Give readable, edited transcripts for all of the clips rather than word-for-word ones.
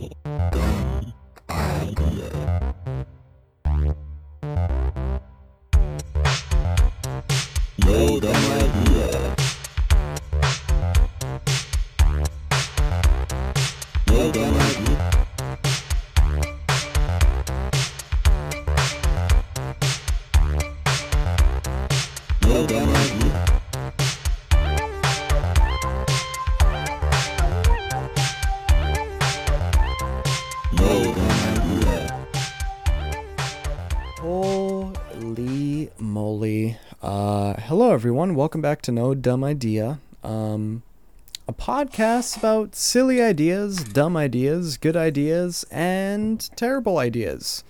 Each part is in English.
Holy moly. Hello everyone, welcome back to No Dumb Idea. A podcast about silly ideas, dumb ideas, good ideas, and terrible ideas.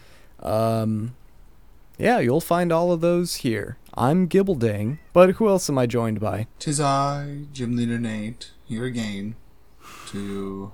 Yeah, you'll find all of those here. I'm Gibbelding, but who else am I joined by? 'Tis I, Gym Leader Nate, here again to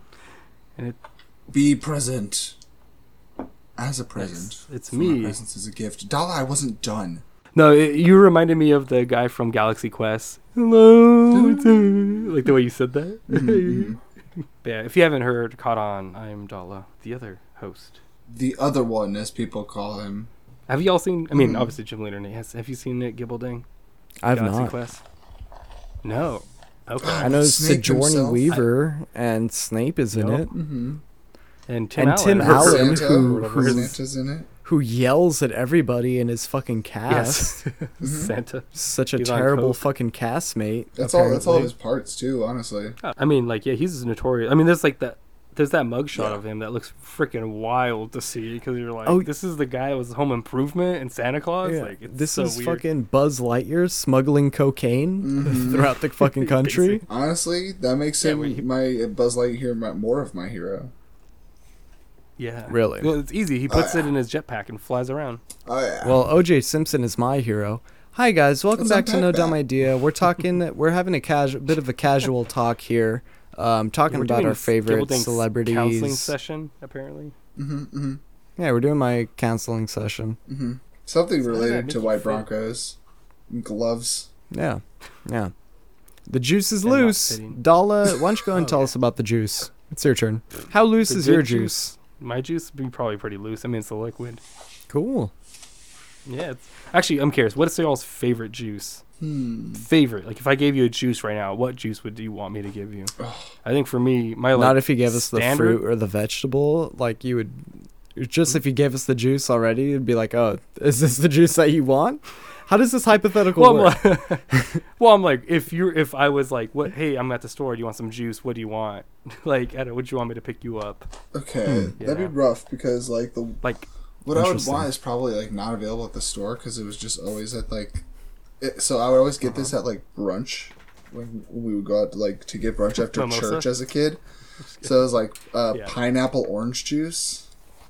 be present as a present. It's For me. My presence is a gift. Dala, I wasn't done. No, you reminded me of the guy from Galaxy Quest. Hello, like the way you said that. Mm-hmm. Yeah, if you haven't caught on, I'm Dala, the other host. The other one, as people call him. Have you all seen? I mean, obviously, Gym Leader Nate has. Have you seen it, Gibbelding? I've Galaxy not. Quest? No. Okay. I know Snape Sigourney himself. Weaver and Snape is in Yep. it. Mm-hmm. And Tim Allen. Tim Allen, Santa, who Santa's in it. who yells at everybody in his fucking cast. Yes. Santa. Such a He's on terrible coke. fucking castmate. That's all of apparently. his parts, too, honestly. I mean, like, yeah, he's notorious. I mean, there's like that. There's that mugshot Yeah. of him that looks freaking wild to see because you're like, Oh. this is the guy that was Home Improvement and Santa Claus. Yeah, Like, it's this so is weird. fucking Buzz Lightyear smuggling cocaine Mhm. throughout the fucking country. Honestly, that makes Yeah, him my Buzz Lightyear more of my hero. Yeah. Really? Well, it's easy. He puts it in his jetpack and flies around. Oh, yeah. Well, OJ Simpson is my hero. Hi guys, welcome Let's back to No unpack Dumb that. Idea. We're talking. We're having a bit of a casual talk here. Talking We're about doing our favorite Gibbelding's celebrities. counseling session, apparently. Yeah, we're doing my counseling session. Something So how did that related make to you White feel? Broncos. Gloves. Yeah, yeah. The juice is And not loose. fitting. Dala, why don't you go and Oh, tell yeah. us about the juice? It's your turn. How loose The is your good juice? My juice would be probably pretty loose. I mean, it's a liquid. Cool. Yeah. Actually, I'm curious. What is y'all's favorite juice? Favorite. Like, if I gave you a juice right now, what juice would you want me to give you? I think for me, my Not if you gave us the standard- fruit or the vegetable. Like you would, just if you gave us the juice already, it'd be like, oh, is this the juice that you want? How does this hypothetical Well, work? I'm like, if I was like, what? Hey, I'm at the store. Do you want some juice? What do you want? Like, I don't know. Would you want me to pick you up? Okay, that'd be Yeah. rough because like Like, what I would Interesting. want is probably like not available at the store because it was just always at like. So I would always get this at like brunch when we would go out to get brunch after Mimosa? church as a kid. So it was like Yeah. pineapple orange juice.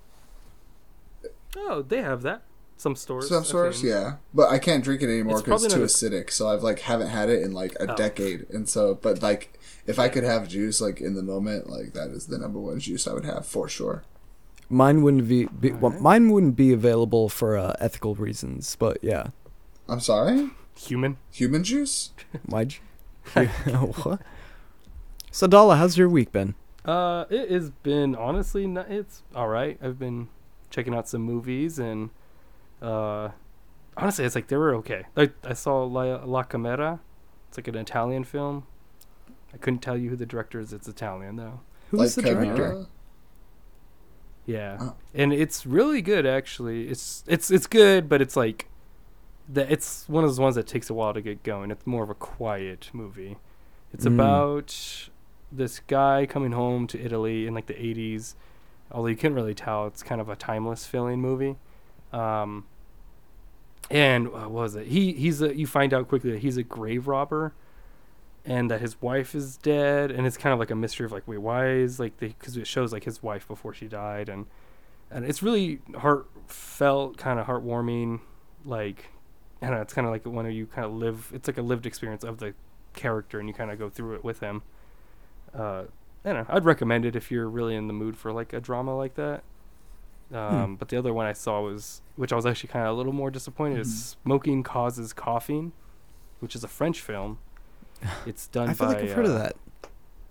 oh, they have that. Some stores. Some I've stores, seen. yeah, but I can't drink it anymore It's because it's too probably acidic. So I've like haven't had it in like a Oh. decade, and so but like if I could have juice like in the moment, like that is the number one juice I would have for sure. Mine wouldn't be well, Alright. mine wouldn't be available for ethical reasons. But yeah, I'm sorry, Human. human juice. my what? So Dala, how's your week been? It has been honestly, it's all right. I've been checking out some movies and, honestly, it's like they were okay. Like I saw La Camera. It's like an Italian film. I couldn't tell you who the director is. It's Italian though. Who's the Chimera? director? Yeah, Oh. and it's really good actually. It's good, but it's like it's one of those ones that takes a while to get going. It's more of a quiet movie. It's about this guy coming home to Italy in like the 80s. Although you couldn't really tell, it's kind of a timeless feeling movie. And what was it? You find out quickly that he's a grave robber, and that his wife is dead, and it's kind of like a mystery of like, wait, why is like because it shows like his wife before she died, and it's really heartfelt, kind of heartwarming. Like, I don't know, it's kind of like one where you kind of live. It's like a lived experience of the character, and you kind of go through it with him. I don't know. I'd recommend it if you're really in the mood for like a drama like that. But the other one I saw which I was actually kind of a little more disappointed, is Smoking Causes Coughing, which is a French film. It's done I feel by. like I've heard of that.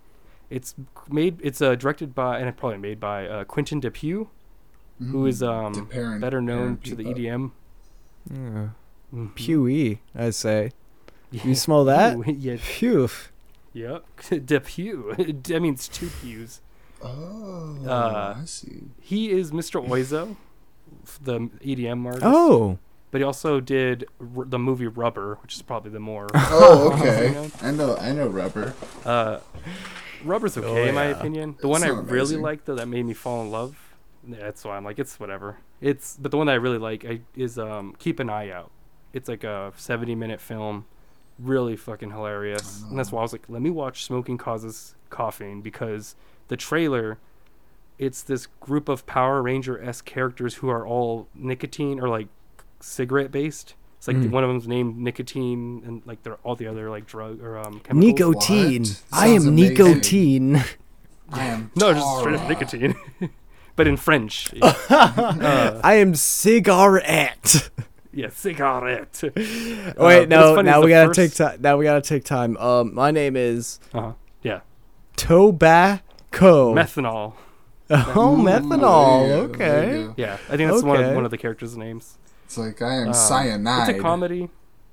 It's directed by and probably made by Quentin Dupieux, who is better known to the EDM. Yeah. Mhm. Pewy, I say. Yeah. You smell that? Ooh, yeah. Phew. Yep. Dupieux. That means two pews. Oh, I see. He is Mr. Oizo, the EDM artist. Oh. But he also did the movie Rubber, which is probably the more. Oh, okay. I know Rubber. Rubber's okay in my yeah. opinion. The one I It's really not amazing. like though, that made me fall in love. Yeah, that's why I'm like, it's whatever. But the one that I really like is Keep an Eye Out. It's like a 70-minute film, really fucking hilarious. And that's why I was like, let me watch Smoking Causes Coughing, because the trailer, it's this group of Power Ranger-esque characters who are all nicotine or like cigarette based. It's like one of them's named Nicotine, and like they're all the other like drug or chemicals. Nicotine. What? I Sounds am amazing. nicotine. I am No, just straight up Tara. nicotine, but in French. I am cigarette. Yeah, cigarette. Wait, but it's no. funny, Now it's we the gotta first- take time. Now we gotta take time. My name is Yeah, Tobacco. methanol. Oh, Ooh, methanol. there you go, there Okay. you go. Yeah, I think that's Okay. one of the characters' names. It's like I am cyanide. It's a comedy.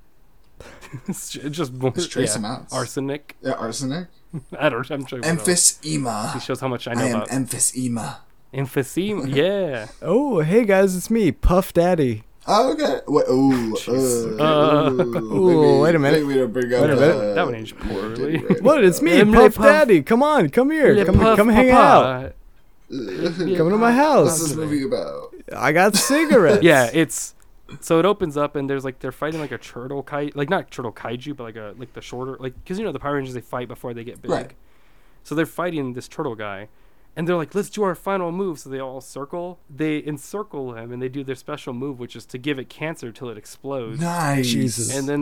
It's just It's trace amounts. arsenic. Yeah, arsenic. I don't. I'm joking. He Emphysema. shows how much I I know am about emphysema. emphysema. Yeah. Oh, hey guys, it's me, Puff Daddy. Oh, okay. Wait, ooh, Ooh, wait a minute. Maybe to bring up Wait a minute. That one aged poorly. What? It's me, Emily Puff Puff. Daddy. Come on, come here. Le Come Puff hang out. Papa. Come to my What's house. this movie about? I got cigarettes. Yeah, so it opens up and there's like they're fighting like a turtle like not turtle kaiju, but like the shorter, like, because the Power Rangers, they fight before they get big. Right. So they're fighting this turtle guy, and they're like, let's do our final move. So they all circle. They encircle him, and they do their special move, which is to give it cancer till it explodes. Nice. Jesus. And then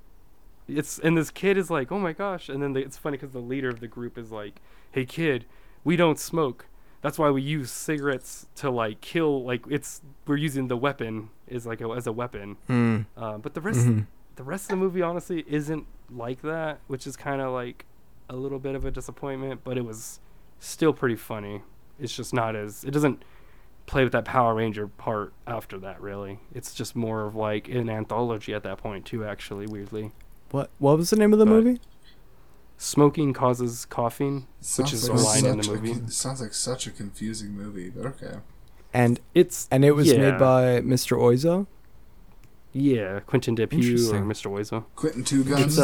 and this kid is like, oh my gosh. And then it's funny because the leader of the group is like, hey kid, we don't smoke. That's why we use cigarettes to like kill. Like we're using the weapon as a weapon. But the rest of the movie honestly isn't like that, which is kind of like a little bit of a disappointment. But it was still pretty funny. It's just it doesn't play with that Power Ranger part after that. Really, it's just more of like an anthology at that point too. Actually, weirdly, What was the name of the But- movie? Smoking Causes Coughing, which is a line in the movie. Sounds like such a confusing movie, but okay. And It was yeah. made by Mr. Oizo. Yeah, Quentin Dupieux or Interesting. Mr. Oizo. Quentin Two Guns.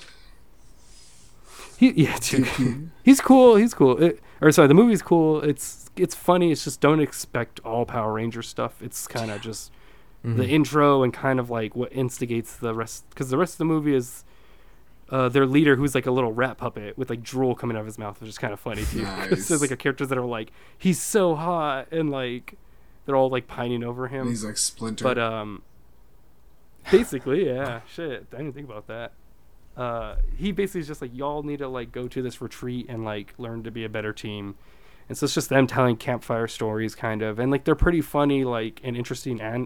He's cool. The movie's cool. It's funny. It's just don't expect all Power Ranger stuff. It's kind of just the intro and kind of like what instigates the rest, because the rest of the movie is their leader, who's like a little rat puppet with like drool coming out of his mouth, which is kind of funny too. Nice. There's like characters that are like, he's so hot, and like they're all like pining over him. He's like Splinter. But basically, yeah, shit. I didn't think about that. He basically is just like, y'all need to like go to this retreat and like learn to be a better team. And so it's just them telling campfire stories, kind of, and like they're pretty funny, like, and interesting, and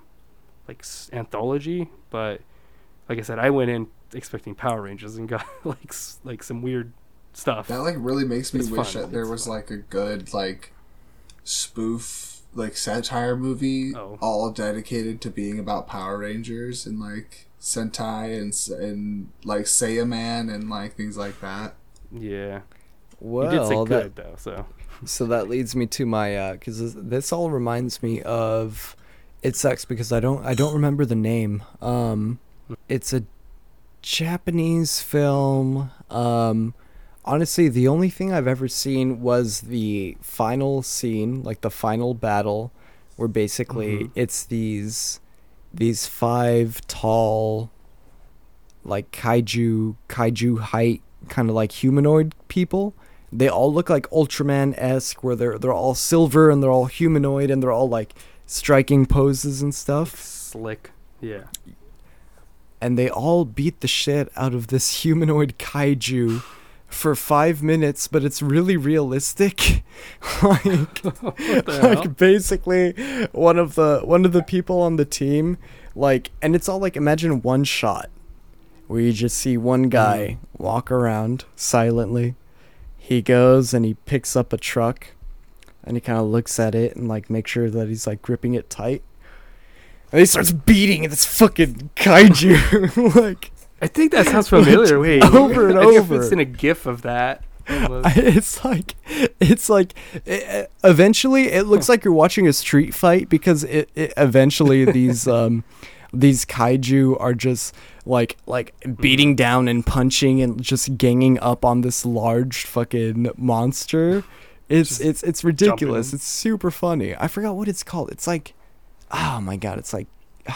anthology. But like I said, I went in expecting Power Rangers and got like some weird stuff. That like really makes me It's wish fun. that there It's was fun. like a good like spoof like satire movie Oh. all dedicated to being about Power Rangers and like Sentai and like Saiyaman and like things like that. Yeah, Well, he did say that, good though. so that leads me to my because this all reminds me of. It sucks because I don't remember the name. It's a Japanese film. Honestly, the only thing I've ever seen was the final scene, like the final battle, where basically it's these 5 tall, like kaiju height, kind of like humanoid people. They all look like Ultraman-esque, where they're all silver and they're all humanoid and they're all like striking poses and stuff. Slick. Yeah. And they all beat the shit out of this humanoid kaiju for 5 minutes, but it's really realistic. Like, What the hell? like basically one of the people on the team, like, and it's all like, imagine one shot where you just see one guy walk around silently. he goes and he picks up a truck, and he kind of looks at it and like makes sure that he's like gripping it tight, and he starts beating this fucking kaiju like. I think that sounds familiar. Wait, over and I think over. I've seen a GIF of that. It's like eventually it looks like you're watching a street fight, because it eventually these kaiju are just like beating down and punching and just ganging up on this large fucking monster. It's ridiculous. jumping. It's super funny. I forgot what it's called. It's like, oh my god, it's like,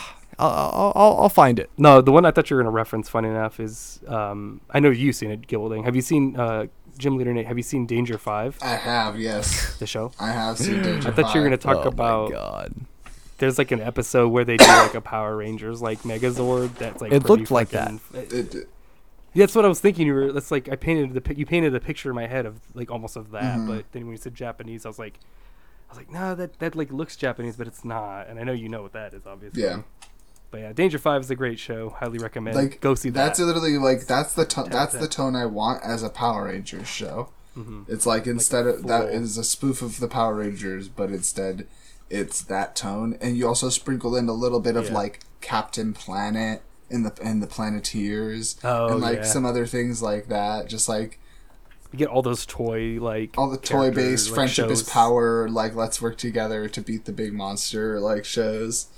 I'll find it. No, the one I thought you were going to reference, funny enough, is I know you've seen it, Gilding. Have you seen, Gym Leader Nate, have you seen Danger 5, I have, yes. the show? I have seen Danger I thought you were going to talk Oh about, my god. there's like an episode where they do like a Power Rangers like Megazord that's like It pretty looked like fucking- It, That's what I was thinking. You were. That's like you painted a picture in my head of like almost of that. Mhm. But then when you said Japanese, I was like, no, that like looks Japanese, but it's not. And I know you know what that is, obviously. yeah. But yeah, Danger 5 is a great show. Highly recommend. Like, Go see that. That's literally like that's the tone. That's that. the tone I want as a Power Rangers show. Mhm. It's like instead of that full- is a spoof of the Power Rangers, but instead it's that tone, and you also sprinkle in a little bit of Yeah. like Captain Planet and the Planeteers, Oh, and like yeah. some other things like that. Just like You get all those toy like all the character, toy-based like, friendship is shows. power. Like let's work together to beat the big monster. Like shows.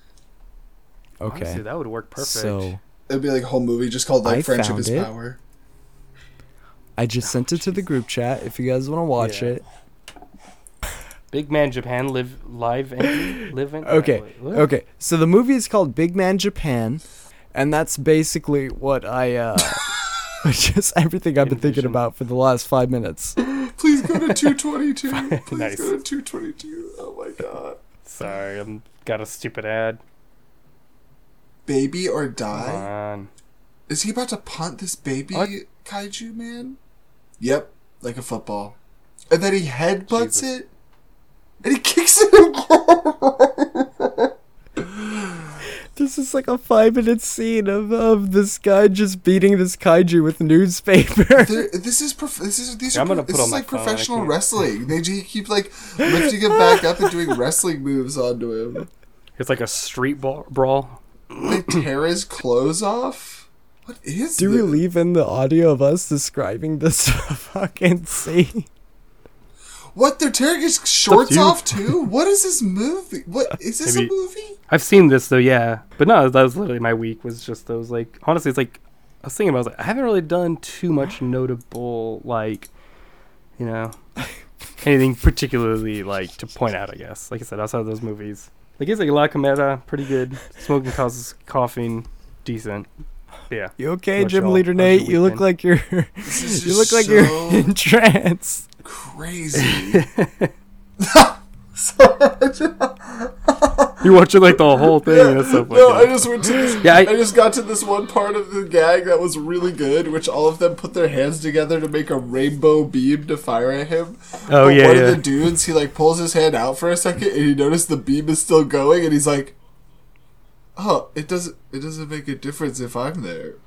Okay. Honestly, that would work perfect. So It'd be like a whole movie just called like I Friendship found is it. Power. I just sent it to the group chat if you guys want to watch Yeah. it. Big Man Japan live and Okay. wait, what? Okay. So the movie is called Big Man Japan, and that's basically what just everything I've been thinking Envision. about for the last 5 minutes. Please go to 222. Please Nice. go to 222. Oh my god. Sorry, I'm got a stupid ad. Baby or Come die? on. Is he about to punt this baby What? kaiju man? Yep, like a football. And then he headbutts Jesus. it, and he kicks it again. This is like a 5-minute scene of this guy just beating this kaiju with newspaper. These Yeah, I'm are gonna put on my like phone, I professional can't- wrestling. They keep like lifting him back up and doing wrestling moves onto him. It's like a street brawl. They tear his clothes off. What is Do we this? leave in the audio of us describing this fucking scene? What? They're tearing his shorts you. off too? What is this movie? What is this Maybe- a movie? I've seen this though, yeah. But no, that was literally my week. Was just those like honestly, it's like I was thinking about. I was like, I haven't really done too much notable like, you know, anything particularly like to point out. I guess, like I said, outside of those movies, like it's like La Cometa, pretty good. Smoking causes coughing, decent. Yeah. You okay, What's Gym your- Leader how's Nate? your You look weekend? like you're This is you just look like so you're in trance. crazy. You're watching like the whole thing. That's so funny. No, I just went to this. Yeah, I just got to this one part of the gag that was really good, which all of them put their hands together to make a rainbow beam to fire at him. Oh, But yeah, one yeah. of the dudes, he like pulls his hand out for a second, and he noticed the beam is still going, and he's like, "Oh, it doesn't make a difference if I'm there."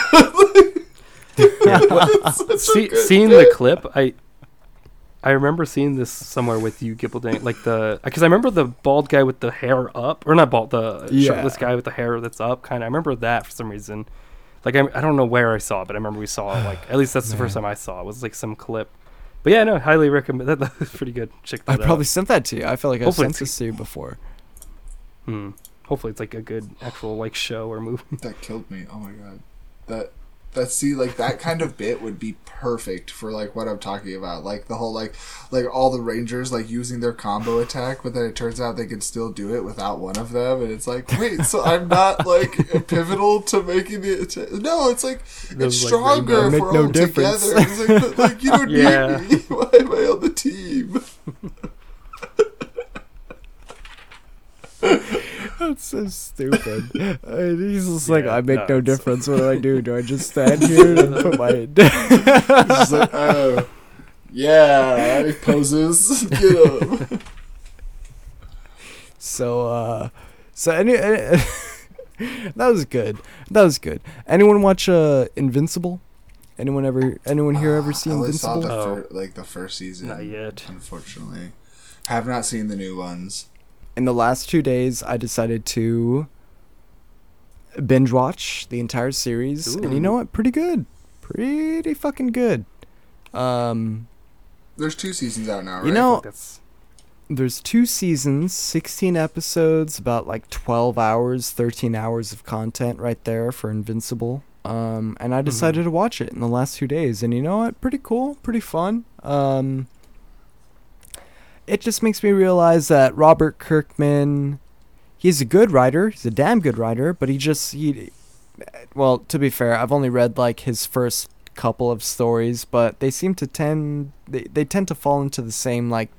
It's such a good Seeing bit. the clip, I remember seeing this somewhere with you, Gibbelding, like because I remember the bald guy with the hair up, or not bald, the Yeah. shirtless guy with the hair that's up, kind of. I remember that for some reason. Like I don't know where I saw it, but I remember we saw it. Like at least that's the first time I saw it. Was like some clip. But yeah, no, highly recommend that. That was pretty good. Check I that probably out. sent that to you. I feel like I Hopefully sent it's- this to you before. Hopefully it's like a good actual like show or movie. That killed me. Oh my god. See, like that kind of bit would be perfect for like what I'm talking about. Like the whole like all the Rangers like using their combo attack, but then it turns out they can still do it without one of them, and it's like, wait, so I'm not like pivotal to making it. No, it's like Those, it's like, stronger rainbow- if Make we're no all difference. together. It's like, but, like you don't Yeah. need me. Why am I on the team? That's so stupid. He's just like, Yeah, I make no no, it's- difference. What do I do? Do I just stand here and put my... It's just like, oh, yeah, he poses. Get him. So that was good. That was good. Anyone watch Invincible? Anyone here ever I seen only saw Invincible? the first season. Not yet. Unfortunately, have not seen the new ones. In the last 2 days, I decided to binge watch the entire series, and you know what? Pretty good, pretty fucking good. There's 2 seasons out now, right? You know, That's there's 2 seasons, 16 episodes, about like 12 hours, 13 hours of content right there for Invincible. And I decided to watch it in the last 2 days, and you know what? Pretty cool, pretty fun. It just makes me realize that Robert Kirkman, he's a good writer. He's a damn good writer, but well, to be fair, I've only read like his first couple of stories, but they seem to they tend to fall into the same like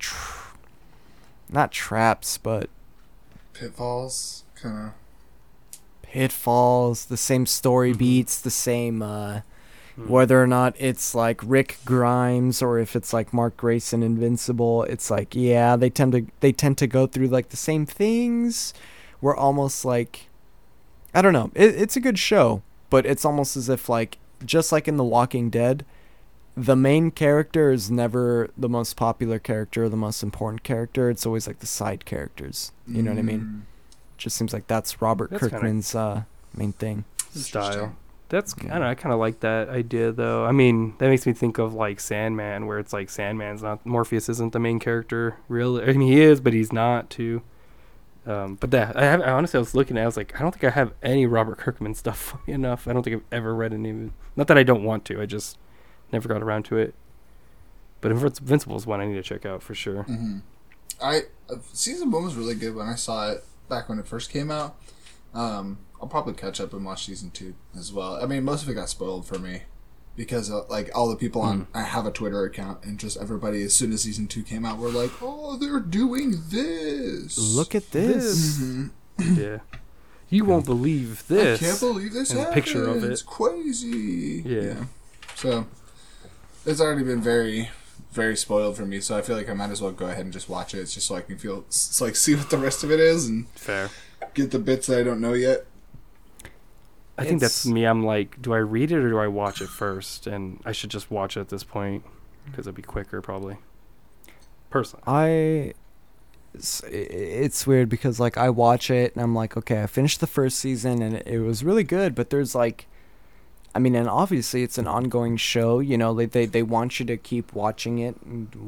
not traps, but Pitfalls, kind of. pitfalls, the same story beats, the same whether or not it's like Rick Grimes or if it's like Mark Grayson Invincible, it's like, yeah, they tend to go through like the same things. We're almost like, I don't know, it's a good show, but it's almost as if like, just like in The Walking Dead, the main character is never the most popular character or the most important character. It's always like the side characters. You know what I mean? Just seems like that's Robert Kirkman's main thing. style. That's kind of, I kind of like that idea though. I mean, that makes me think of like Sandman, where it's like Sandman's not, Morpheus isn't the main character really. I mean, he is, but he's not too. But that I honestly, I was looking at, I was like, I don't think I have any Robert Kirkman stuff. Funny enough, I don't think I've ever read any of it. Not that I don't want to, I just never got around to it. But Invincible is one I need to check out for sure. Season 1 was really good when I saw it back when it first came out. I'll probably catch up and watch season 2 as well. I mean, most of it got spoiled for me because like all the people on, I have a Twitter account, and just everybody as soon as season 2 came out were like, "Oh, they're doing this! Look at this!" Yeah, you won't believe this. I can't believe this And a happened. picture of it. It's crazy. Yeah. So it's already been very, very spoiled for me. So I feel like I might as well go ahead and just watch it. It's just so I can see what the rest of it is and Fair. get the bits that I don't know yet. I think that's me. I'm like, do I read it or do I watch it first? And I should just watch it at this point because it'd be quicker probably. Personally. It's weird because like I watch it and I'm like, okay, I finished the first season and it was really good, but there's like, I mean, and obviously it's an ongoing show, you know, they want you to keep watching it.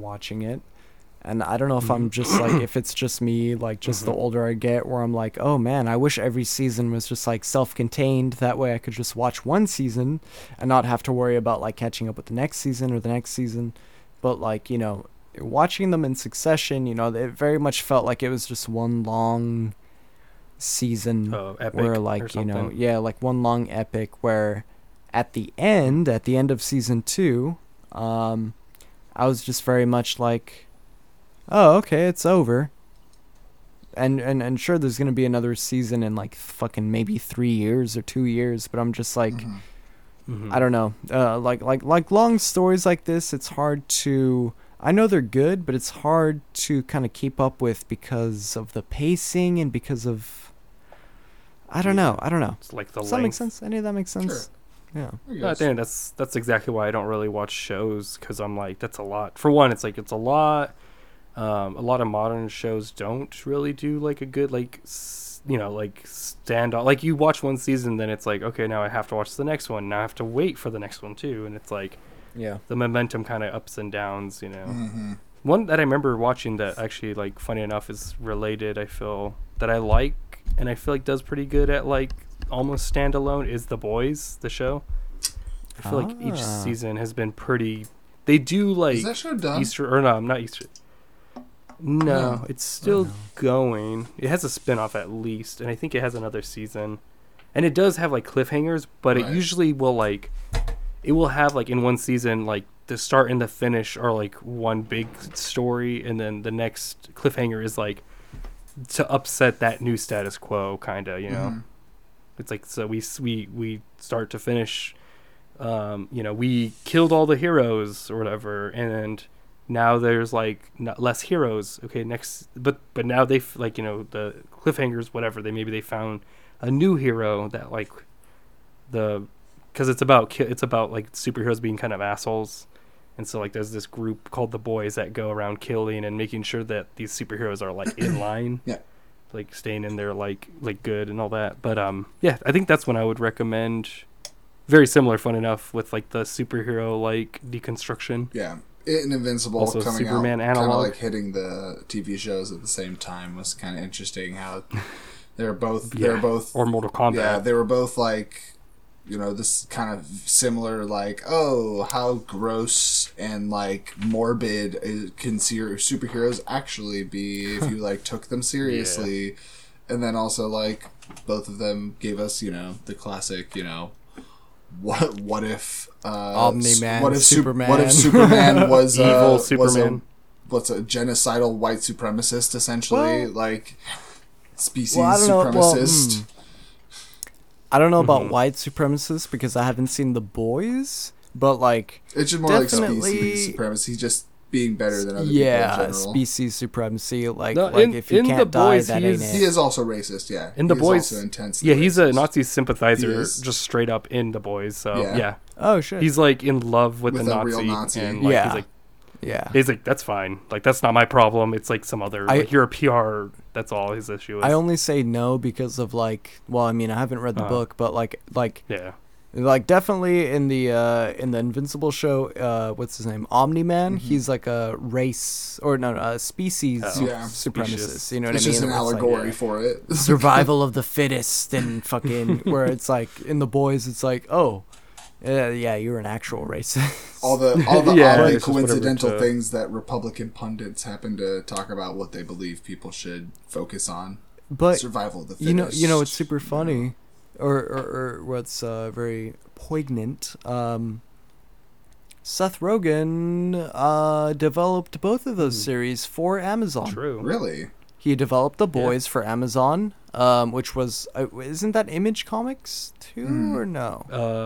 And I don't know if I'm just like, if it's just me, like just the older I get, where I'm like, oh man, I wish every season was just like self-contained. That way I could just watch one season and not have to worry about like catching up with the next season or the next season. But like, you know, watching them in succession, you know, it very much felt like it was just one long season Epic where or like, you know, something. yeah, like one long epic where at the end of season 2, I was just very much like, oh, okay, it's over. And sure, there's gonna be another season in like fucking maybe 3 years or 2 years, but I'm just like, I don't know. Like long stories like this, it's hard to. I know they're good, but it's hard to kind of keep up with because of the pacing and because of. I don't know. It's like the Does that make length. sense? Any of that makes sense? Sure. Yeah. No, I think that's exactly why I don't really watch shows, because I'm like, that's a lot. For one, it's like it's a lot. A lot of modern shows don't really do like a good like like stand off. Like you watch one season, then it's like, okay, now I have to watch the next one. Now I have to wait for the next one too, and it's like Yeah. the momentum kind of ups and downs. One that I remember watching that actually, like, funny enough, is related. I feel that I like and I feel like does pretty good at like almost standalone is The Boys, the show. I feel like each season has been pretty. They do like Is that show done? Easter or no, not Easter. No, it's still going. It has a spin-off at least, and I think it has another season. And it does have like cliffhangers, but it usually will like it will have like in one season like the start and the finish are like one big story, and then the next cliffhanger is like to upset that new status quo kind of, you know. It's like, so we start to finish we killed all the heroes or whatever, and now there's like less heroes. Okay, next, but now they've like, the cliffhangers, whatever, they found a new hero that like the because it's about like superheroes being kind of assholes, and so like there's this group called the Boys that go around killing and making sure that these superheroes are like in line, Yeah. like staying in there like good and all that. But yeah, I think that's one I would recommend. Very similar, fun enough, with like the superhero like deconstruction. Yeah. It and Invincible Also coming Superman out, kind of analog. like hitting the TV shows at the same time was kind of interesting. How they're both or Mortal Kombat. Yeah, they were both like, you know, this kind of similar, like, oh, how gross and like morbid can superheroes actually be if you like took them seriously. And then also like both of them gave us, you know, the classic, you know, what if Omni-Man, what if Superman. What if Superman was Evil was Superman. what's a genocidal white supremacist essentially, Well- like species Well, I don't know. Well, supremacist. I don't know about Mhm. white supremacists because I haven't seen The Boys, but like It's just more like definitely- species supremacy, just being better than other people in yeah, general. species supremacy. Like No, like in- if you in can't The die, Boys, that he ain't is- it. He is also racist, yeah. In The He is Boys- also intensely Yeah, he's a racist. Nazi He sympathizer, is. just straight up in The Boys. So Yeah. yeah, Oh shit. he's like in love with With the a real Nazi, Nazi. and like Yeah. Yeah. he's like that's fine. Like that's not my problem. It's like some other. I- Like, you're a PR. That's all his issue is. I only say no because of like, well, I mean, I haven't read the book, but like yeah. definitely in the Invincible show, what's his name, Omni-Man, he's like a race or no, a species Oh. Yeah. supremacist. Species. You know what It's I mean? just an Where it's like, allegory for it. survival of the fittest and fucking where it's like in The Boys, it's like, oh, yeah, you're an actual racist. all the Yeah, oddly it's just whatever coincidental to- things that Republican pundits happen to talk about what they believe people should focus on. But Survival of the fittest. you know, it's super funny, or what's very poignant. Seth Rogen developed both of those series for Amazon. True. Really? He developed The Boys for Amazon, which was isn't that Image Comics too, or no?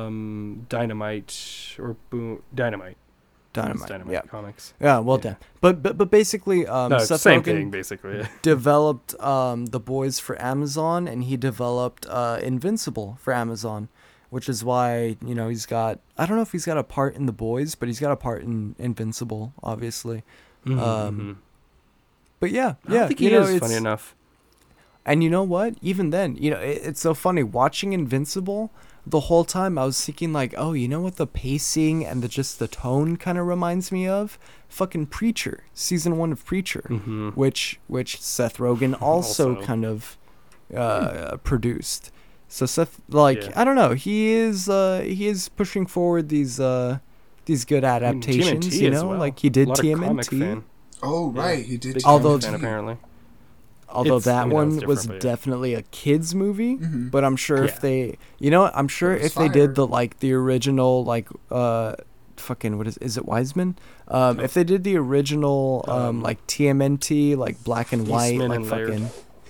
Dynamite or Boom Dynamite. Dynamite. Dynamite Yeah, Comics. yeah. Well Yeah. done. But basically, No, Seth same Rogen thing basically. developed The Boys for Amazon, and he developed Invincible for Amazon, which is why, you know, he's got, I don't know if he's got a part in The Boys, but he's got a part in Invincible, obviously. Mhm. But yeah, I yeah, don't think you he know, is it's, funny enough. and you know what? Even then, you know, it's so funny watching Invincible. The whole time I was thinking like, oh, you know what the pacing and just the tone kind of reminds me of? Fucking Preacher, season 1 of Preacher, Mhm. which Seth Rogen also Also. kind of produced. So Seth, like, Yeah. I don't know, he is pushing forward these good adaptations. TMNT You as know, well. like he did A lot of comic TMNT. fan. Oh, Yeah. right. He did. Big Although- comic fan, apparently. Although It's- that I mean, that was one was different, but yeah. definitely a kids movie, Mhm. but I'm sure if Yeah. they, you know, I'm sure It was if they fire. did the original fucking what is it Wiseman? If they did the original like TMNT, like black and white, Eastman like and Laird. fucking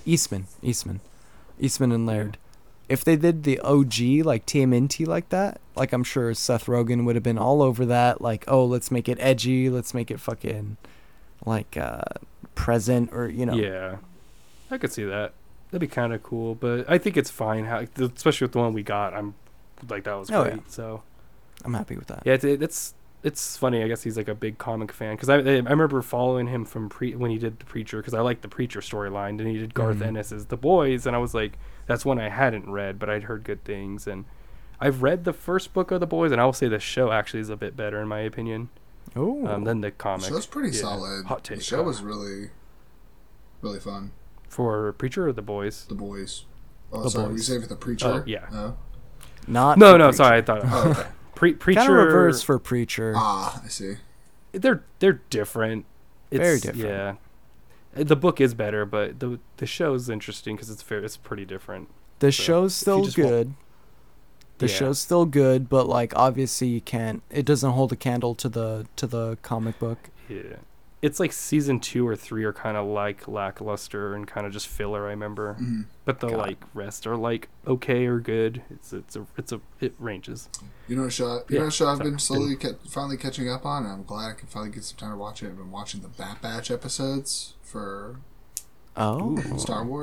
Eastman and Laird. If they did the OG like TMNT like that, like I'm sure Seth Rogen would have been all over that. Like, oh, let's make it edgy, let's make it fucking like present, or you know. Yeah, I could see that. That'd be kind of cool, but I think it's fine. How, especially with the one we got, I'm like that was Oh, great. yeah. So I'm happy with that. yeah, it's funny. I guess he's like a big comic fan because I remember following him from when he did the Preacher because I liked the Preacher storyline, and he did Garth Mhm. Ennis's The Boys, and I was like, that's one I hadn't read, but I'd heard good things, and I've read the first book of The Boys, and I will say the show actually is a bit better in my opinion Oh, than the The comic. show's pretty Yeah. solid. Hot The take. show was really, really fun. For Preacher or The Boys? The Boys. Oh, The sorry. Were you Boys. saying for the Preacher? Oh, yeah. No? not No, for no, Preacher. sorry, I thought Oh, okay. Preacher. Kind of reverse for Preacher. Ah, I see. They're different. It's, Very different. Yeah, the book is better, but the show is interesting because it's pretty different. The so show's if you still just want- good. The Yeah. show's still good, but like obviously you can't. It doesn't hold a candle to the comic book. Yeah, it's like season 2 or 3 are kind of like lackluster and kind of just filler. I remember, Mhm. but the God. like rest are like okay or good. It ranges. You know, a show. Yeah, I've sorry. been slowly finally catching up on. And I'm glad I can finally get some time to watch it. I've been watching the Bat Batch episodes for Oh, Star Wars.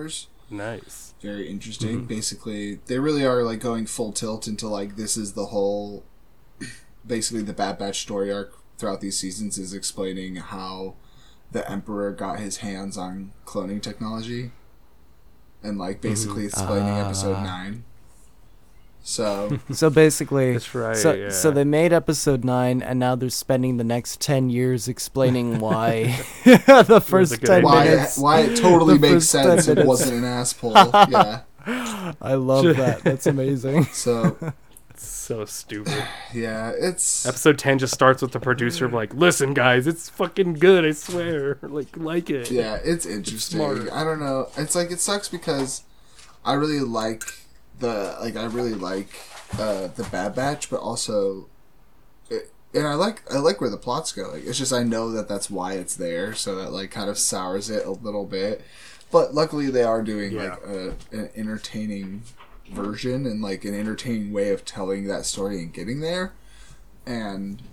Nice. Very interesting. Basically, they really are like going full tilt into like this is the whole. Basically, the Bad Batch story arc throughout these seasons is explaining how the Emperor got his hands on cloning technology, and like basically explaining episode 9. So So basically, That's right. so they made episode 9, and now they're spending the next 10 years explaining why the first a good 10 idea. minutes. why it totally the makes first 10 sense. It minutes. wasn't an ass pull. Yeah. I love that. That's amazing. So So stupid. yeah, it's Episode 10 just starts with the producer like, listen, guys, it's fucking good, I swear. Like it. yeah, it's interesting. smart. I don't know. It's like it sucks because I really like the Bad Batch, but also, and I like where the plot's going. It's just I know that that's why it's there, so that like kind of sours it a little bit. But luckily, they are doing Yeah. like an entertaining version and like an entertaining way of telling that story and getting there, and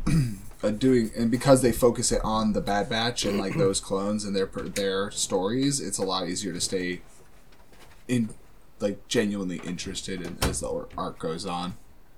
and because they focus it on the Bad Batch and like those clones and their stories, it's a lot easier to stay in like genuinely interested in as the arc goes on.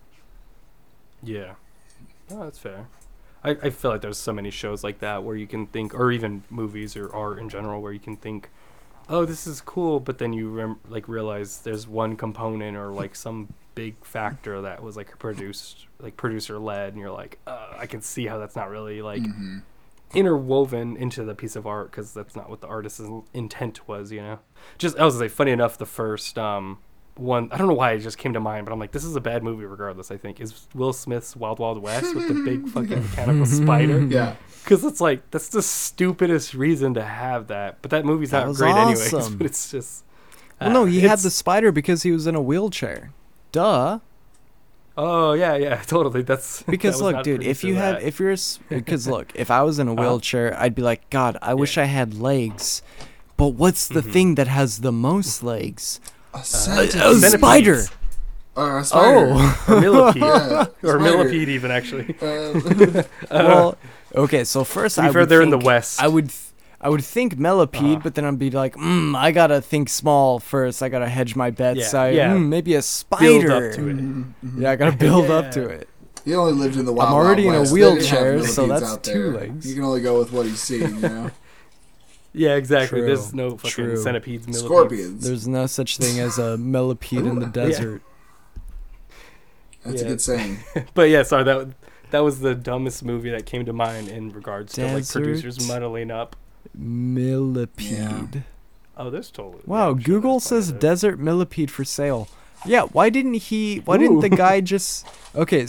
Yeah. Oh, that's fair. I feel like there's so many shows like that where you can think, or even movies or art in general, where you can think, oh, this is cool, but then you realize there's one component or like some big factor that was like producer led, and you're like, I can see how that's not really like interwoven into the piece of art, because that's not what the artist's intent was, you know. Just I was like, funny enough, the first one, I don't know why it just came to mind, but I'm like, this is a bad movie regardless. I think is Will Smith's Wild Wild West with the big fucking mechanical spider. Yeah. Because it's like, that's the stupidest reason to have that. But that movie's That not was great anyways. awesome. But it's just. Well, no, he had it's- the spider because he was in a wheelchair. Duh. Oh, yeah, totally. That's. Because that was look, not dude, if produced you for had, that. if you're, because look, if I was in a wheelchair, I'd be like, God, I wish I had legs. But what's the thing that has the most legs? A A centipede. spider. Or a spider. Oh. Or millipede. Yeah, Or spider. millipede, even, actually. Well, okay, so first To be I fair, would they're in think, the West. I would think millipede, but then I'd be like, I gotta think small first. I gotta hedge my bets. Yeah, So yeah. maybe a Build spider. up to it. Yeah, I gotta build up Yeah. to it. He only lived in the Wild already Wild in a West. They didn't have wheelchair, so millipedes that's out 2 there. legs. You can only go with what he's seen, you know. Yeah, exactly. True, There's no fucking true. centipedes, millipedes. Scorpions. There's no such thing as a millipede in the Yeah. desert. That's a Yeah. good saying. But yeah, sorry, that was the dumbest movie that came to mind in regards to like Desert. producers muddling up. Millipede. Yeah. Oh, there's totally. Wow, yeah, I'm sure Google there's plenty says of those. desert millipede for sale. Yeah, why didn't the guy just Okay,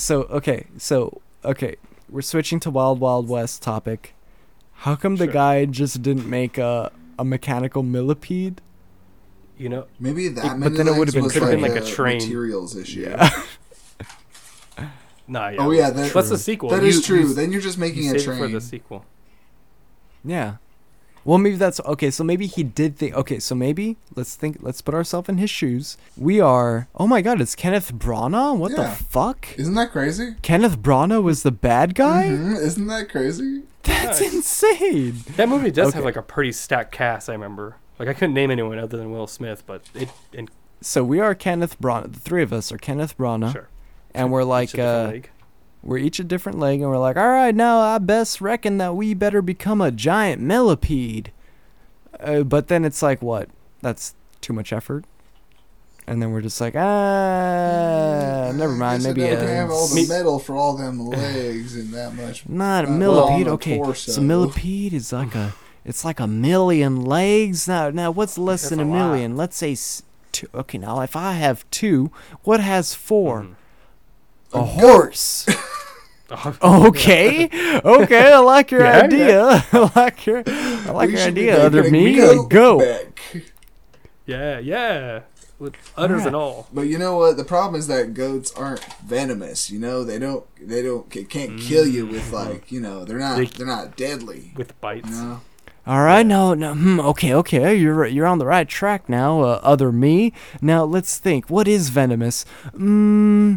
we're switching to Wild Wild West topic. How come the Sure. guy just didn't make a millipede? You know, Maybe that But many then it would've legs been was could've been like like a train. materials issue. Yeah. nah, yeah. Oh yeah, that, That's the sequel. that You- is true. you- Then you're just You making a save it for train. the sequel. Yeah. Well, maybe that's okay. So maybe he did think. Okay, so maybe let's put ourselves in his shoes. We are. Oh my God, it's Kenneth Branagh. What the Yeah. fuck? Isn't that crazy? Kenneth Branagh was the bad guy. Isn't that crazy? That's Nice. insane. That movie does Okay. have like a pretty stacked cast. I remember. Like I couldn't name anyone other than Will Smith, but it. And So we are Kenneth Branagh. The three of us are Kenneth Branagh, sure. and we're Each like, a different league. we're each a different leg, and we're like, all right, now I best reckon that we better become a giant millipede. But then it's like, what? That's too much effort. And then we're just like, never mind. I guess Maybe I don't have all the Me- metal for all them legs and that much. not a well, millipede. on a Okay, torso. so millipede is like it's like a million legs. Now what's less That's than a a lot. million? Let's say two. Okay, now if I have 2, what has 4? Mhm. A horse. Oh, Okay, okay, I like your Yeah, idea. I like your We should be idea. Other making me, a like, go. back. yeah. With udders Alright. and all. But you know what? The problem is that goats aren't venomous. You know, they can't kill you with like, you know, they're not deadly. With bites. You know? All right, no, okay, you're on the right track now. Other me. Now let's think. What is venomous?